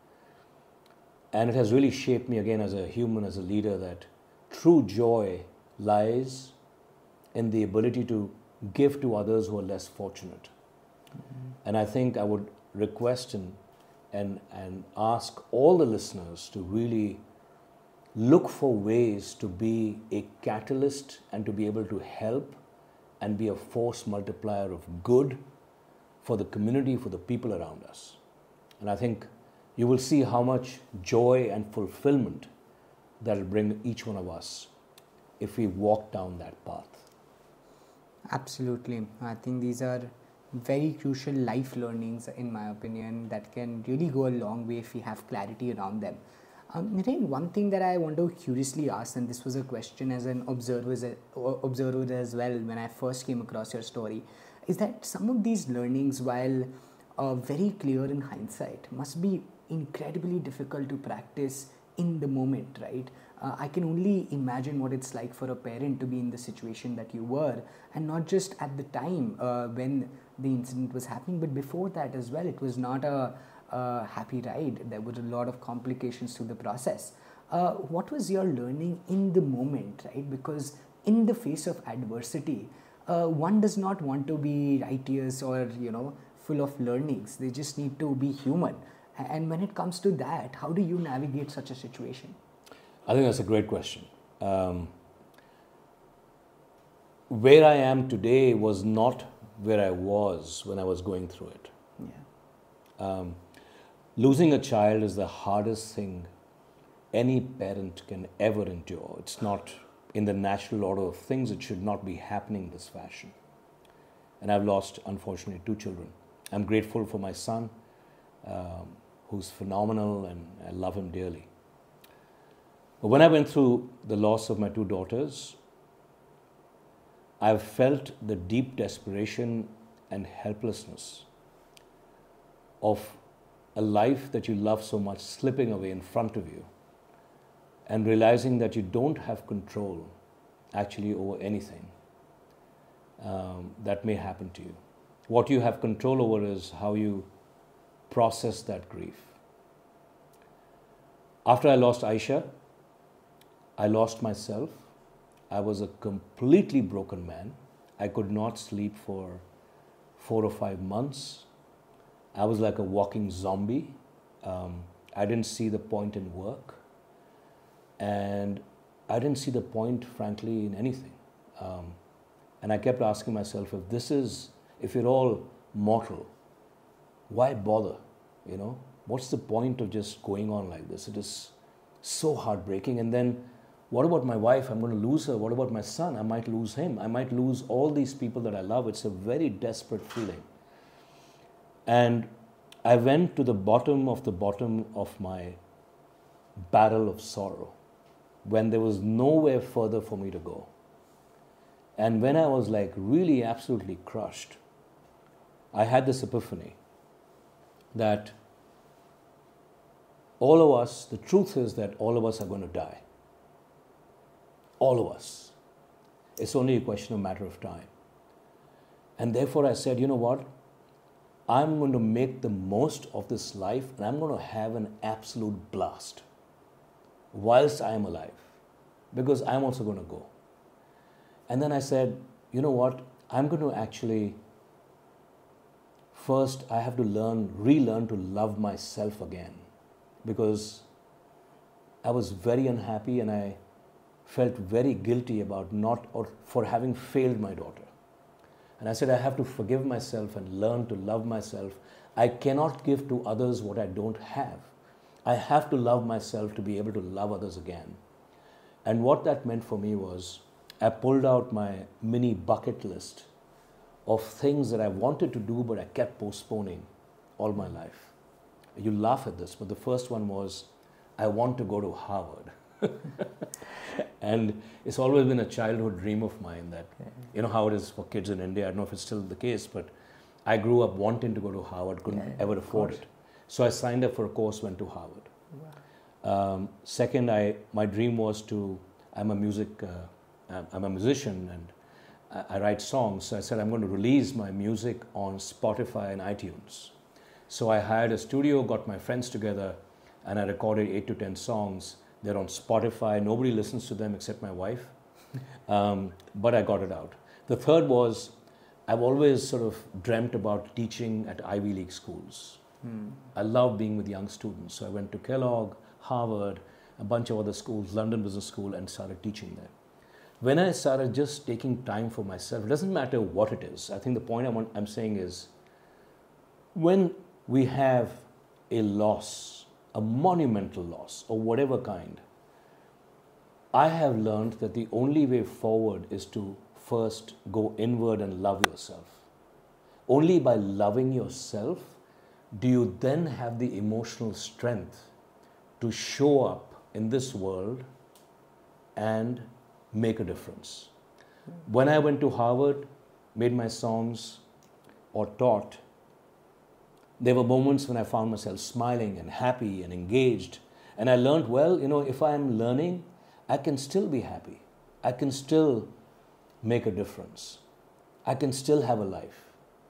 And it has really shaped me again as a human, as a leader, that true joy lies in the ability to give to others who are less fortunate. Mm-hmm. And I think I would request and, and, and ask all the listeners to really look for ways to be a catalyst and to be able to help and be a force multiplier of good for the community, for the people around us. And I think you will see how much joy and fulfillment that will bring each one of us if we walk down that path. Absolutely. I think these are very crucial life learnings, in my opinion, that can really go a long way if we have clarity around them. Um, Naren, one thing that I want to curiously ask, and this was a question as an observer, observer as well when I first came across your story, is that some of these learnings, while uh, very clear in hindsight, must be incredibly difficult to practice in the moment, right? Uh, I can only imagine what it's like for a parent to be in the situation that you were, and not just at the time uh, when the incident was happening, but before that as well. It was not a, a happy ride. There were a lot of complications to the process. Uh, what was your learning in the moment, right? Because in the face of adversity, uh, one does not want to be righteous or, you know, full of learnings. They just need to be human. And when it comes to that, how do you navigate such a situation? I think that's a great question. Um, where I am today was not where I was when I was going through it. Yeah. Um, losing a child is the hardest thing any parent can ever endure. It's not in the natural order of things. It should not be happening this fashion. And I've lost, unfortunately, two children. I'm grateful for my son, um, who's phenomenal, and I love him dearly. But when I went through the loss of my two daughters, I've felt the deep desperation and helplessness of a life that you love so much slipping away in front of you, and realizing that you don't have control actually over anything um, that may happen to you. What you have control over is how you process that grief. After I lost Aisha, I lost myself. I was a completely broken man. I could not sleep for four or five months. I was like a walking zombie. Um, I didn't see the point in work. And I didn't see the point, frankly, in anything. Um, and I kept asking myself, if this is, if you're all mortal, why bother? You know, what's the point of just going on like this? It is so heartbreaking. And then, what about my wife? I'm going to lose her. What about my son? I might lose him. I might lose all these people that I love. It's a very desperate feeling. And I went to the bottom of the bottom of my barrel of sorrow when there was nowhere further for me to go. And when I was like really absolutely crushed, I had this epiphany that all of us, the truth is that all of us are going to die. All of us. It's only a question of matter of time. And therefore I said, you know what? I'm going to make the most of this life, and I'm going to have an absolute blast whilst I am alive, because I'm also going to go. And then I said, you know what? I'm going to actually, first I have to learn, relearn to love myself again, because I was very unhappy and I felt very guilty about not, or for having failed my daughter. And I said, I have to forgive myself and learn to love myself. I cannot give to others what I don't have. I have to love myself to be able to love others again. And what that meant for me was, I pulled out my mini bucket list of things that I wanted to do, but I kept postponing all my life. You'll laugh at this, but the first one was, I want to go to Harvard. And it's always been a childhood dream of mine that, okay. you know how it is for kids in India. I don't know if it's still the case, but I grew up wanting to go to Harvard, couldn't yeah, ever afford it. So I signed up for a course, went to Harvard. Wow. Um, second, I my dream was to, I'm a music, uh, I'm a musician and I, I write songs. So I said I'm going to release my music on Spotify and iTunes. So I hired a studio, got my friends together, and I recorded eight to ten songs. They're on Spotify. Nobody listens to them except my wife. Um, but I got it out. The third was, I've always sort of dreamt about teaching at Ivy League schools. Hmm. I love being with young students. So I went to Kellogg, Harvard, a bunch of other schools, London Business School, and started teaching there. When I started just taking time for myself, it doesn't matter what it is. I think the point I want, I'm saying is, when we have a loss, a monumental loss or whatever kind, I have learned that the only way forward is to first go inward and love yourself. Only by loving yourself do you then have the emotional strength to show up in this world and make a difference. When I went to Harvard, made my songs or taught, there were moments when I found myself smiling and happy and engaged. And I learned, well, you know, if I'm learning, I can still be happy. I can still make a difference. I can still have a life.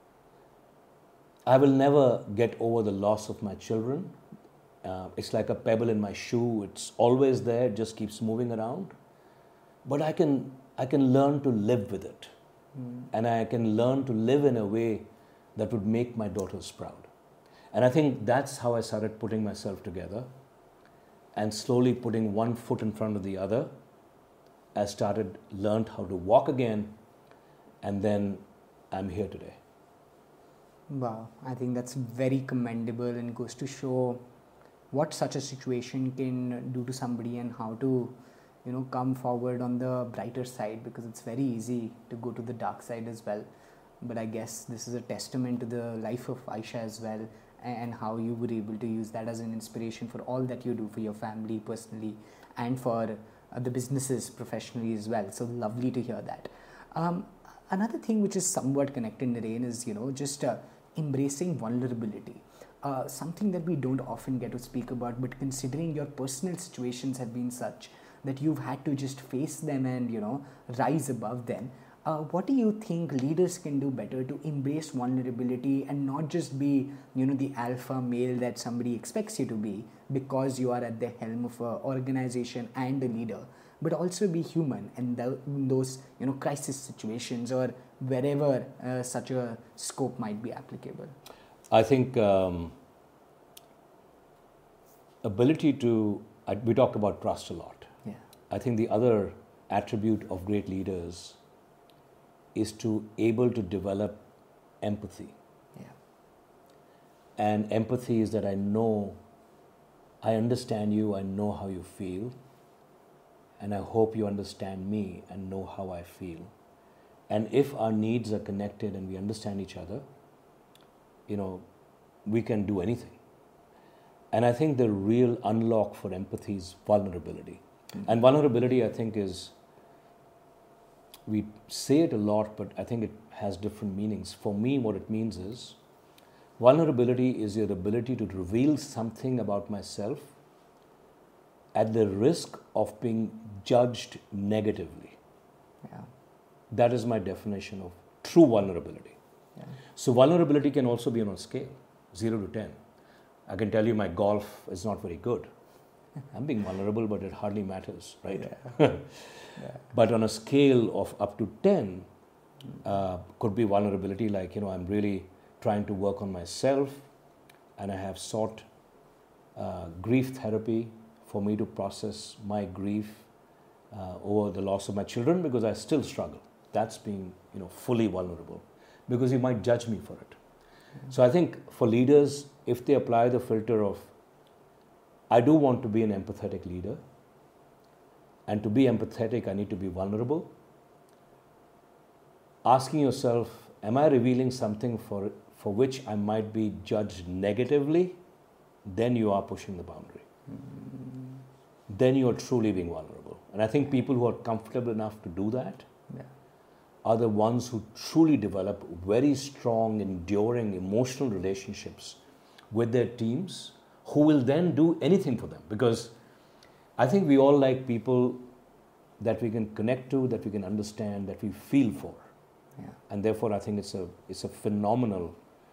I will never get over the loss of my children. Uh, it's like a pebble in my shoe. It's always there, it just keeps moving around. But I can, I can learn to live with it. Mm. And I can learn to live in a way that would make my daughters proud. And I think that's how I started putting myself together and slowly putting one foot in front of the other. I started, learned how to walk again, and then I'm here today. Wow, I think that's very commendable and goes to show what such a situation can do to somebody and how to, you know, come forward on the brighter side, because it's very easy to go to the dark side as well. But I guess this is a testament to the life of Aisha as well, and how you were able to use that as an inspiration for all that you do for your family personally and for uh, the businesses professionally as well. So lovely to hear that. Um, another thing which is somewhat connected, Naren, is, you know, just uh, embracing vulnerability. Uh, something that we don't often get to speak about, but considering your personal situations have been such that you've had to just face them and, you know, rise above them. Uh, what do you think leaders can do better to embrace vulnerability and not just be, you know, the alpha male that somebody expects you to be because you are at the helm of an organization and a leader, but also be human in, the, in those, you know, crisis situations or wherever uh, such a scope might be applicable? I think um, ability to, I, we talk about trust a lot. Yeah. I think the other attribute of great leaders is to able to develop empathy. Yeah. And empathy is that I know, I understand you, I know how you feel, and I hope you understand me and know how I feel. And if our needs are connected and we understand each other, you know, we can do anything. And I think the real unlock for empathy is vulnerability. Mm-hmm. And vulnerability, I think, is, we say it a lot, but I think it has different meanings. For me, what it means is, vulnerability is your ability to reveal something about myself at the risk of being judged negatively. Yeah. That is my definition of true vulnerability. Yeah. So vulnerability can also be on a scale, zero to ten. I can tell you my golf is not very good. I'm being vulnerable, but it hardly matters, right? Yeah. Yeah. But on a scale of up to ten, uh, could be vulnerability like, you know, I'm really trying to work on myself, and I have sought uh, grief therapy for me to process my grief uh, over the loss of my children, because I still struggle. That's being, you know, fully vulnerable, because you might judge me for it. Mm-hmm. So I think for leaders, if they apply the filter of, I do want to be an empathetic leader, and to be empathetic, I need to be vulnerable. Asking yourself, am I revealing something for, for which I might be judged negatively? then you are pushing the boundary. Mm. Then you are truly being vulnerable. And I think people who are comfortable enough to do that yeah. are the ones who truly develop very strong, enduring, emotional relationships with their teams, who will then do anything for them. Because I think we all like people that we can connect to, that we can understand, that we feel for. Yeah. And therefore, I think it's a it's a phenomenal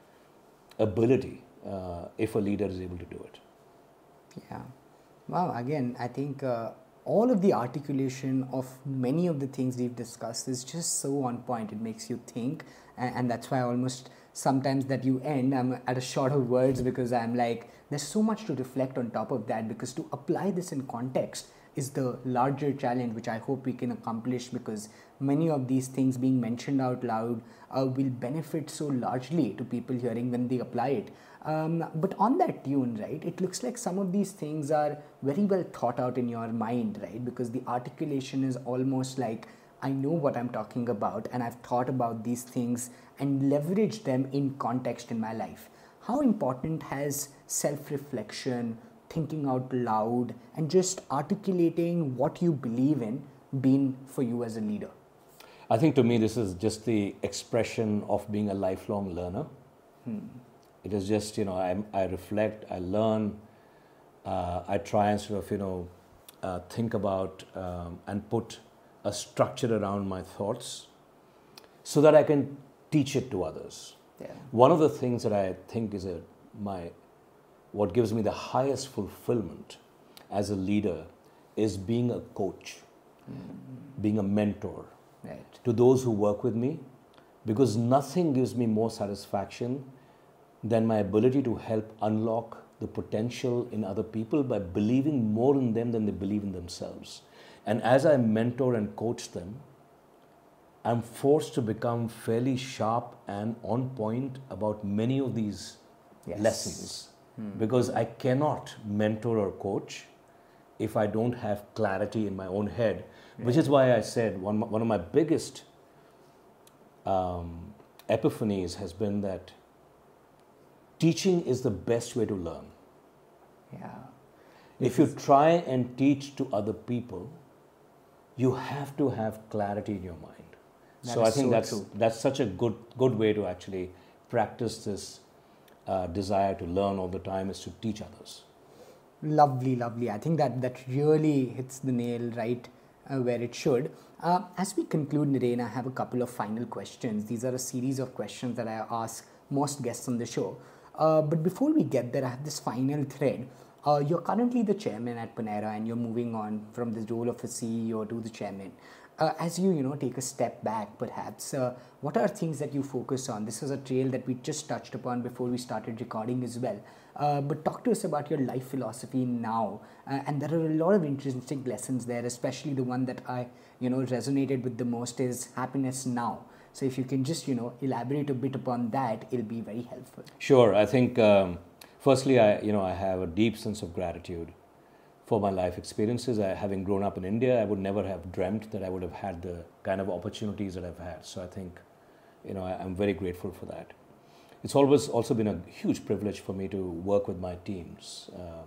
ability uh, if a leader is able to do it. Yeah. Wow. Again, I think uh, all of the articulation of many of the things we've discussed is just so on point. It makes you think, and, and that's why I almost sometimes that you end, I'm at a short of words because I'm like, there's so much to reflect on top of that, because to apply this in context is the larger challenge, which I hope we can accomplish, because many of these things being mentioned out loud uh, will benefit so largely to people hearing when they apply it. Um, but on that tune, right, it looks like some of these things are very well thought out in your mind, right? Because the articulation is almost like, I know what I'm talking about and I've thought about these things and leveraged them in context in my life. How important has self-reflection, thinking out loud, and just articulating what you believe in been for you as a leader? I think to me this is just the expression of being a lifelong learner. Hmm. It is just, you know, I, I reflect, I learn, uh, I try and sort of, you know, uh, think about um, and put a structure around my thoughts so that I can teach it to others. Yeah. One of the things that I think is a, my, what gives me the highest fulfillment as a leader is being a coach, mm. being a mentor right. to those who work with me, because nothing gives me more satisfaction than my ability to help unlock the potential in other people by believing more in them than they believe in themselves. And as I mentor and coach them, I'm forced to become fairly sharp and on point about many of these yes. lessons. Hmm. Because I cannot mentor or coach if I don't have clarity in my own head, right. which is why I said one, one of my biggest um, epiphanies has been that teaching is the best way to learn. Yeah. If you try and teach to other people, you have to have clarity in your mind. That so I think so that's true. that's such a good good way to actually practice this uh, desire to learn all the time, is to teach others. Lovely, lovely. I think that that really hits the nail right uh, where it should. Uh, as we conclude, Niren, I have a couple of final questions. These are a series of questions that I ask most guests on the show. Uh, but before we get there, I have this final thread. Uh, you're currently the chairman at Panera, and you're moving on from the role of a C E O to the chairman. Uh, as you, you know, take a step back, perhaps, uh, what are things that you focus on? This is a trail that we just touched upon before we started recording as well. Uh, but talk to us about your life philosophy now. Uh, and there are a lot of interesting lessons there, especially the one that I, you know, resonated with the most is happiness now. So if you can just, you know, elaborate a bit upon that, it'll be very helpful. Sure. I think, um, firstly, I, you know, I have a deep sense of gratitude for my life experiences. I, having grown up in India, I would never have dreamt that I would have had the kind of opportunities that I've had. So I think, you know, I, I'm very grateful for that. It's always also been a huge privilege for me to work with my teams.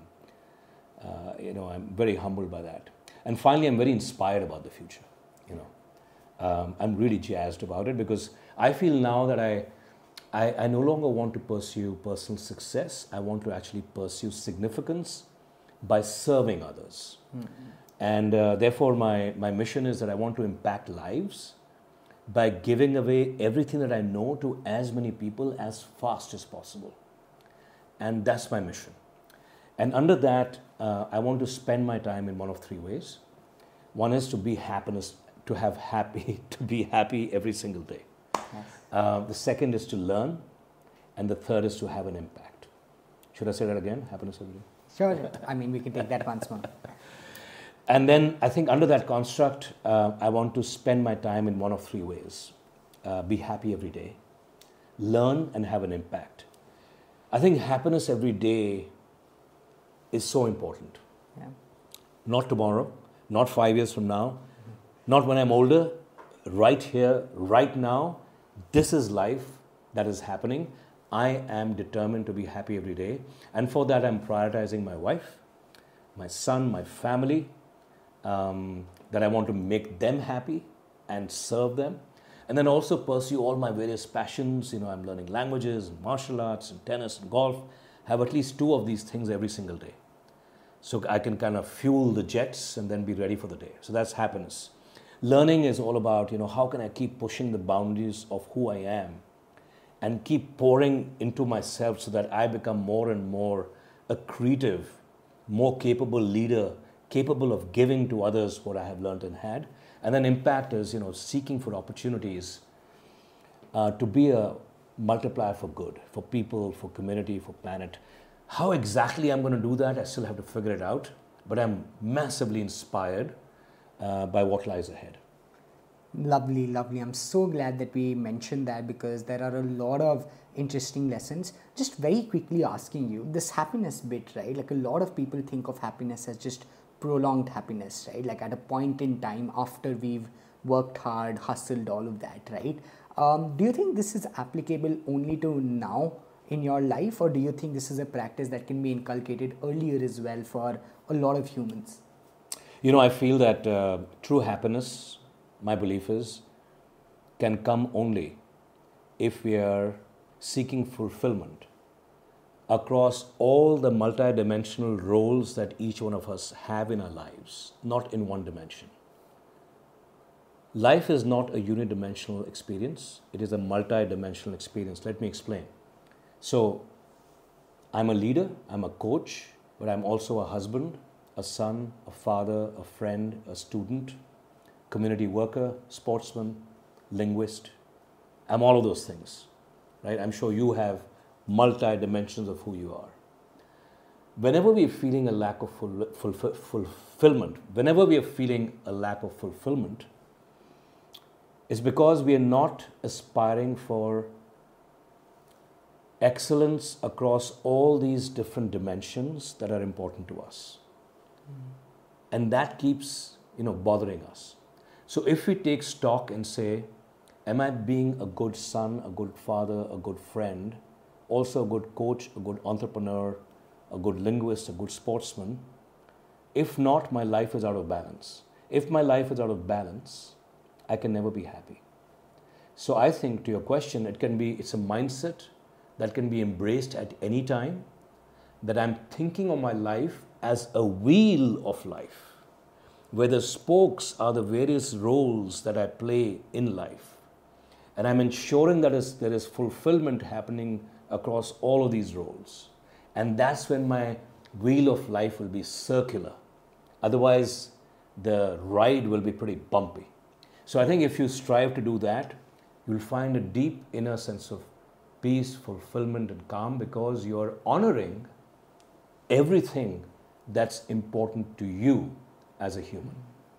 Uh, uh, you know, I'm very humbled by that. And finally, I'm very inspired about the future, you know. Um, I'm really jazzed about it because I feel now that I, I, I no longer want to pursue personal success. I want to actually pursue significance by serving others. Mm-hmm. And uh, therefore, my, my mission is that I want to impact lives by giving away everything that I know to as many people as fast as possible. And that's my mission. And under that, uh, I want to spend my time in one of three ways. One is to be happiness, to have happy, to be happy every single day. Yes. Uh, the second is to learn. And the third is to have an impact. Should I say that again? Happiness every day? Sure. I mean, we can take that once more. And then I think under that construct, uh, I want to spend my time in one of three ways. Uh, be happy every day, learn and have an impact. I think happiness every day is so important. Yeah. Not tomorrow, not five years from now, mm-hmm. not when I'm older, right here, right now. This is life that is happening. I am determined to be happy every day. And for that, I'm prioritizing my wife, my son, my family, um, that I want to make them happy and serve them. And then also pursue all my various passions. You know, I'm learning languages, and martial arts, and tennis, and golf. Have at least two of these things every single day. So I can kind of fuel the jets and then be ready for the day. So that's happiness. Learning is all about, you know, how can I keep pushing the boundaries of who I am and keep pouring into myself so that I become more and more a creative, more capable leader, capable of giving to others what I have learned and had. And then impact is, you know, seeking for opportunities uh, to be a multiplier for good, for people, for community, for planet. How exactly I'm going to do that, I still have to figure it out. But I'm massively inspired uh, by what lies ahead. Lovely, lovely. I'm so glad that we mentioned that, because there are a lot of interesting lessons. Just very quickly asking you, this happiness bit, right? Like a lot of people think of happiness as just prolonged happiness, right? Like at a point in time after we've worked hard, hustled, all of that, right? Um, do you think this is applicable only to now in your life, or do you think this is a practice that can be inculcated earlier as well for a lot of humans? You know, I feel that uh, true happiness, my belief is, can come only if we are seeking fulfillment across all the multidimensional roles that each one of us have in our lives, not in one dimension. Life is not a unidimensional experience, it is a multidimensional experience. Let me explain. So, I'm a leader, I'm a coach, but I'm also a husband, a son, a father, a friend, a student, community worker, sportsman, linguist. I'm all of those things, right? I'm sure you have multi-dimensions of who you are. Whenever we're feeling a lack of full, full, fulfillment, whenever we are feeling a lack of fulfillment, it's because we are not aspiring for excellence across all these different dimensions that are important to us. Mm. And that keeps, you know, bothering us. So if we take stock and say, am I being a good son, a good father, a good friend, also a good coach, a good entrepreneur, a good linguist, a good sportsman? If not, my life is out of balance. If my life is out of balance, I can never be happy. So I think, to your question, it can be, it's a mindset that can be embraced at any time, that I'm thinking of my life as a wheel of life, where the spokes are the various roles that I play in life. And I'm ensuring that is, there is fulfillment happening across all of these roles. And that's when my wheel of life will be circular. Otherwise, the ride will be pretty bumpy. So I think if you strive to do that, you'll find a deep inner sense of peace, fulfillment, and calm, because you're honoring everything that's important to you as a human.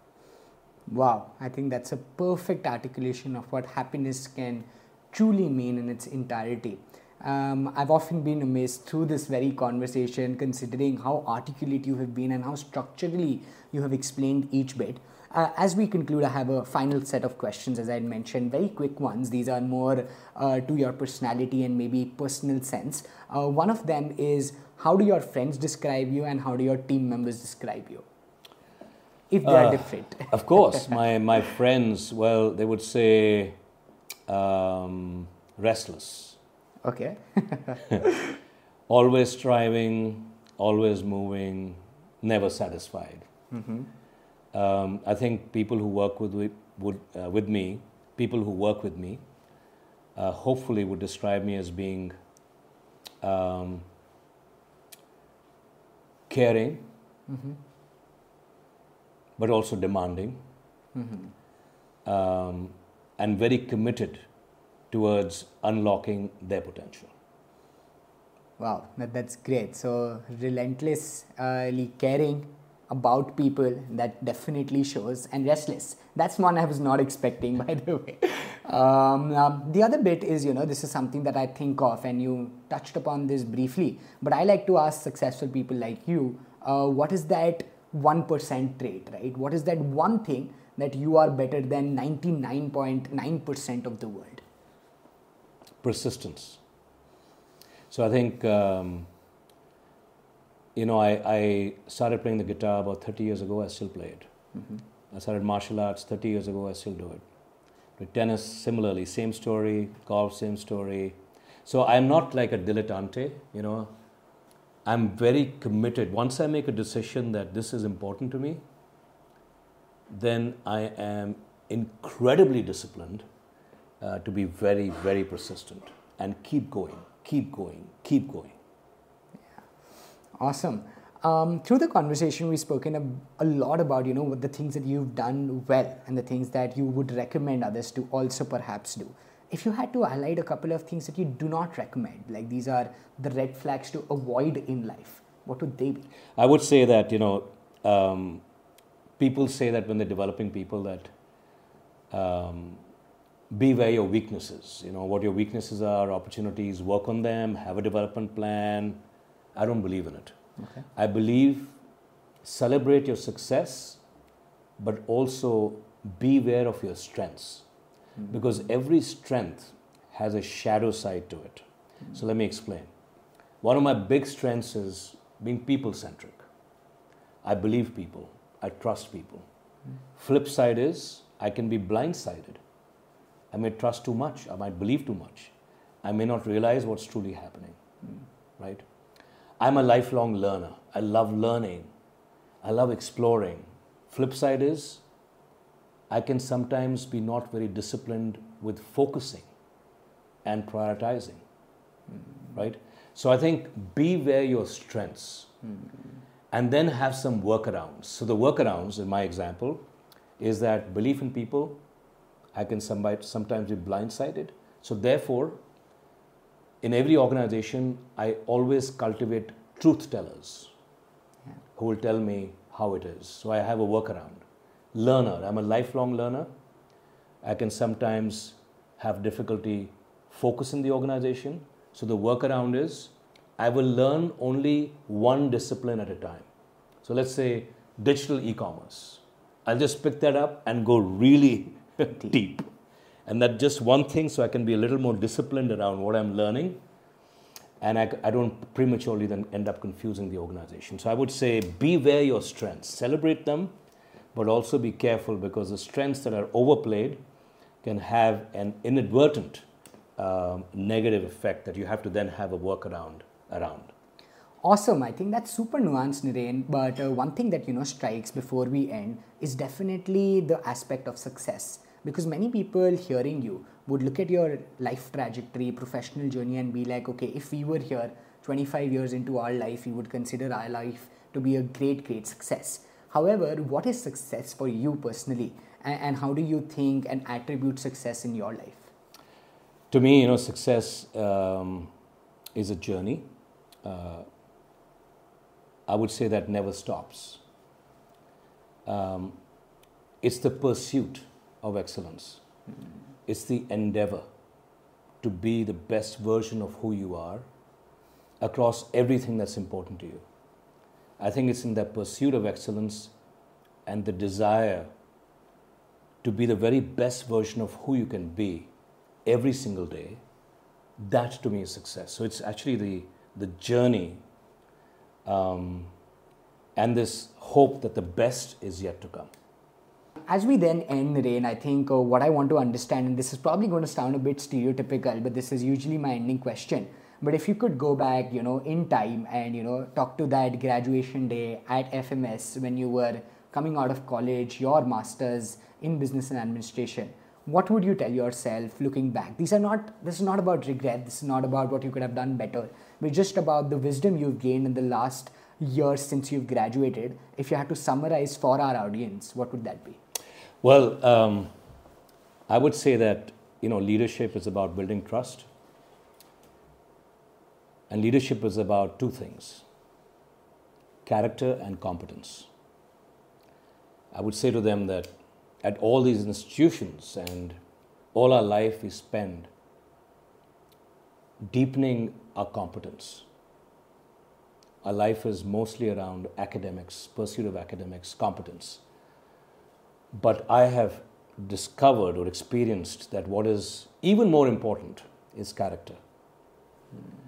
Wow, I think that's a perfect articulation of what happiness can truly mean in its entirety. Um, I've often been amazed through this very conversation, considering how articulate you have been and how structurally you have explained each bit. Uh, as we conclude, I have a final set of questions, as I had mentioned, very quick ones. These are more uh, to your personality and maybe personal sense. Uh, one of them is, how do your friends describe you and how do your team members describe you, if they are uh, different? Of course, my, my friends, well, they would say um, restless. Okay. Always striving, always moving, never satisfied. Mm-hmm. Um, I think people who work with would, uh, with me, people who work with me, uh, hopefully would describe me as being um, caring, mm-hmm. but also demanding, mm-hmm. um, and very committed towards unlocking their potential. Wow, that, that's great. So relentlessly caring about people, that definitely shows, and restless. That's one I was not expecting, by the way. Um, uh, the other bit is, you know, this is something that I think of, and you touched upon this briefly, but I like to ask successful people like you, uh, what is that one percent trait, right? What is that one thing that you are better than ninety-nine point nine percent of the world? Persistence. So I think, um, you know, I, I started playing the guitar about thirty years ago. I still play it. Mm-hmm. I started martial arts thirty years ago. I still do it. With tennis, similarly, same story. Golf, same story. So I'm not like a dilettante, you know. I'm very committed. Once I make a decision that this is important to me, then I am incredibly disciplined uh, to be very, very persistent and keep going, keep going, keep going. Yeah. Awesome. Um, through the conversation, we've spoken a, a lot about, you know, what the things that you've done well and the things that you would recommend others to also perhaps do. If you had to highlight a couple of things that you do not recommend, like these are the red flags to avoid in life, what would they be? I would say that, you know, um, people say that when they're developing people that um, beware your weaknesses. You know, what your weaknesses are, opportunities, work on them, have a development plan. I don't believe in it. Okay. I believe celebrate your success, but also beware of your strengths. Mm-hmm. Because every strength has a shadow side to it. Mm-hmm. So let me explain. One of my big strengths is being people-centric. I believe people. I trust people. Mm-hmm. Flip side is I can be blindsided. I may trust too much. I might believe too much. I may not realize what's truly happening. Mm-hmm. Right? I'm a lifelong learner. I love learning. I love exploring. Flip side is I can sometimes be not very disciplined with focusing and prioritizing, mm-hmm. right? So I think beware your strengths mm-hmm. and then have some workarounds. So the workarounds, in my example, is that belief in people, I can sometimes be blindsided. So therefore, in every organization, I always cultivate truth tellers yeah. who will tell me how it is. So I have a workaround. Learner, I'm a lifelong learner. I can sometimes have difficulty focusing the organization. So the workaround is I will learn only one discipline at a time. So let's say digital e-commerce. I'll just pick that up and go really deep. deep. And that's just one thing, so I can be a little more disciplined around what I'm learning. And I, I don't prematurely then end up confusing the organization. So I would say beware your strengths. Celebrate them, but also be careful because the strengths that are overplayed can have an inadvertent um, negative effect that you have to then have a workaround around. Awesome. I think that's super nuanced, Niren. But uh, one thing that, you know, strikes before we end is definitely the aspect of success. Because many people hearing you would look at your life trajectory, professional journey and be like, okay, if we were here twenty-five years into our life, we would consider our life to be a great, great success. However, what is success for you personally? And, and how do you think and attribute success in your life? To me, you know, success um, is a journey. Uh, I would say that never stops. Um, it's the pursuit of excellence. Mm-hmm. It's the endeavor to be the best version of who you are across everything that's important to you. I think it's in that pursuit of excellence and the desire to be the very best version of who you can be every single day. That to me is success. So it's actually the, the journey um, and this hope that the best is yet to come. As we then end, Niren, I think uh, what I want to understand, and this is probably going to sound a bit stereotypical, but this is usually my ending question. But if you could go back, you know, in time and, you know, talk to that graduation day at F M S when you were coming out of college, your master's in business and administration, what would you tell yourself looking back? These are not, this is not about regret. This is not about what you could have done better. But just about the wisdom you've gained in the last years since you've graduated. If you had to summarize for our audience, what would that be? Well, um, I would say that, you know, leadership is about building trust. And leadership is about two things, character and competence. I would say to them that at all these institutions and all our life we spend deepening our competence. Our life is mostly around academics, pursuit of academics, competence. But I have discovered or experienced that what is even more important is character.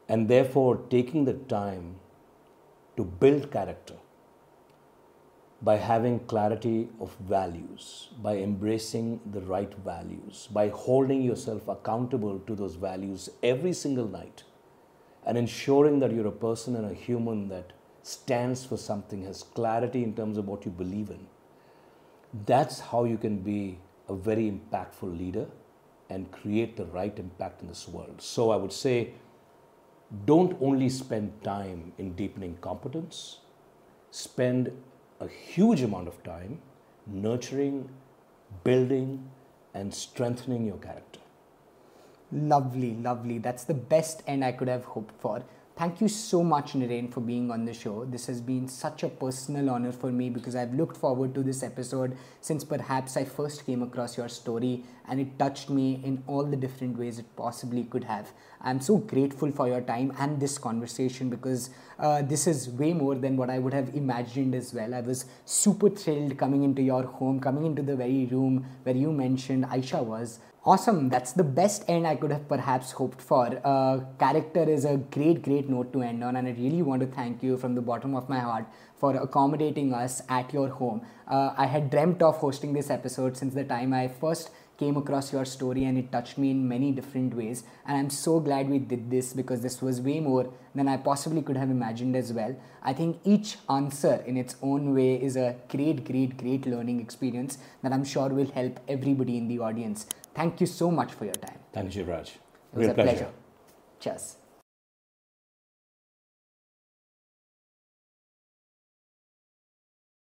And therefore, taking the time to build character by having clarity of values, by embracing the right values, by holding yourself accountable to those values every single night, and ensuring that you're a person and a human that stands for something, has clarity in terms of what you believe in. That's how you can be a very impactful leader and create the right impact in this world. So I would say, don't only spend time in deepening competence, spend a huge amount of time nurturing, building, and strengthening your character. Lovely, lovely. That's the best end I could have hoped for. Thank you so much, Niren, for being on the show. This has been such a personal honor for me because I've looked forward to this episode since perhaps I first came across your story, and it touched me in all the different ways it possibly could have. I'm so grateful for your time and this conversation because uh, this is way more than what I would have imagined as well. I was super thrilled coming into your home, coming into the very room where you mentioned Aisha was. Awesome. That's the best end I could have perhaps hoped for. Uh, character is a great, great note to end on, and I really want to thank you from the bottom of my heart for accommodating us at your home. Uh, I had dreamt of hosting this episode since the time I first came across your story, and it touched me in many different ways, and I'm so glad we did this because this was way more than I possibly could have imagined as well. I think each answer in its own way is a great, great, great learning experience that I'm sure will help everybody in the audience. Thank you so much for your time. Thank you, Raj. It was Real a pleasure. pleasure. Cheers.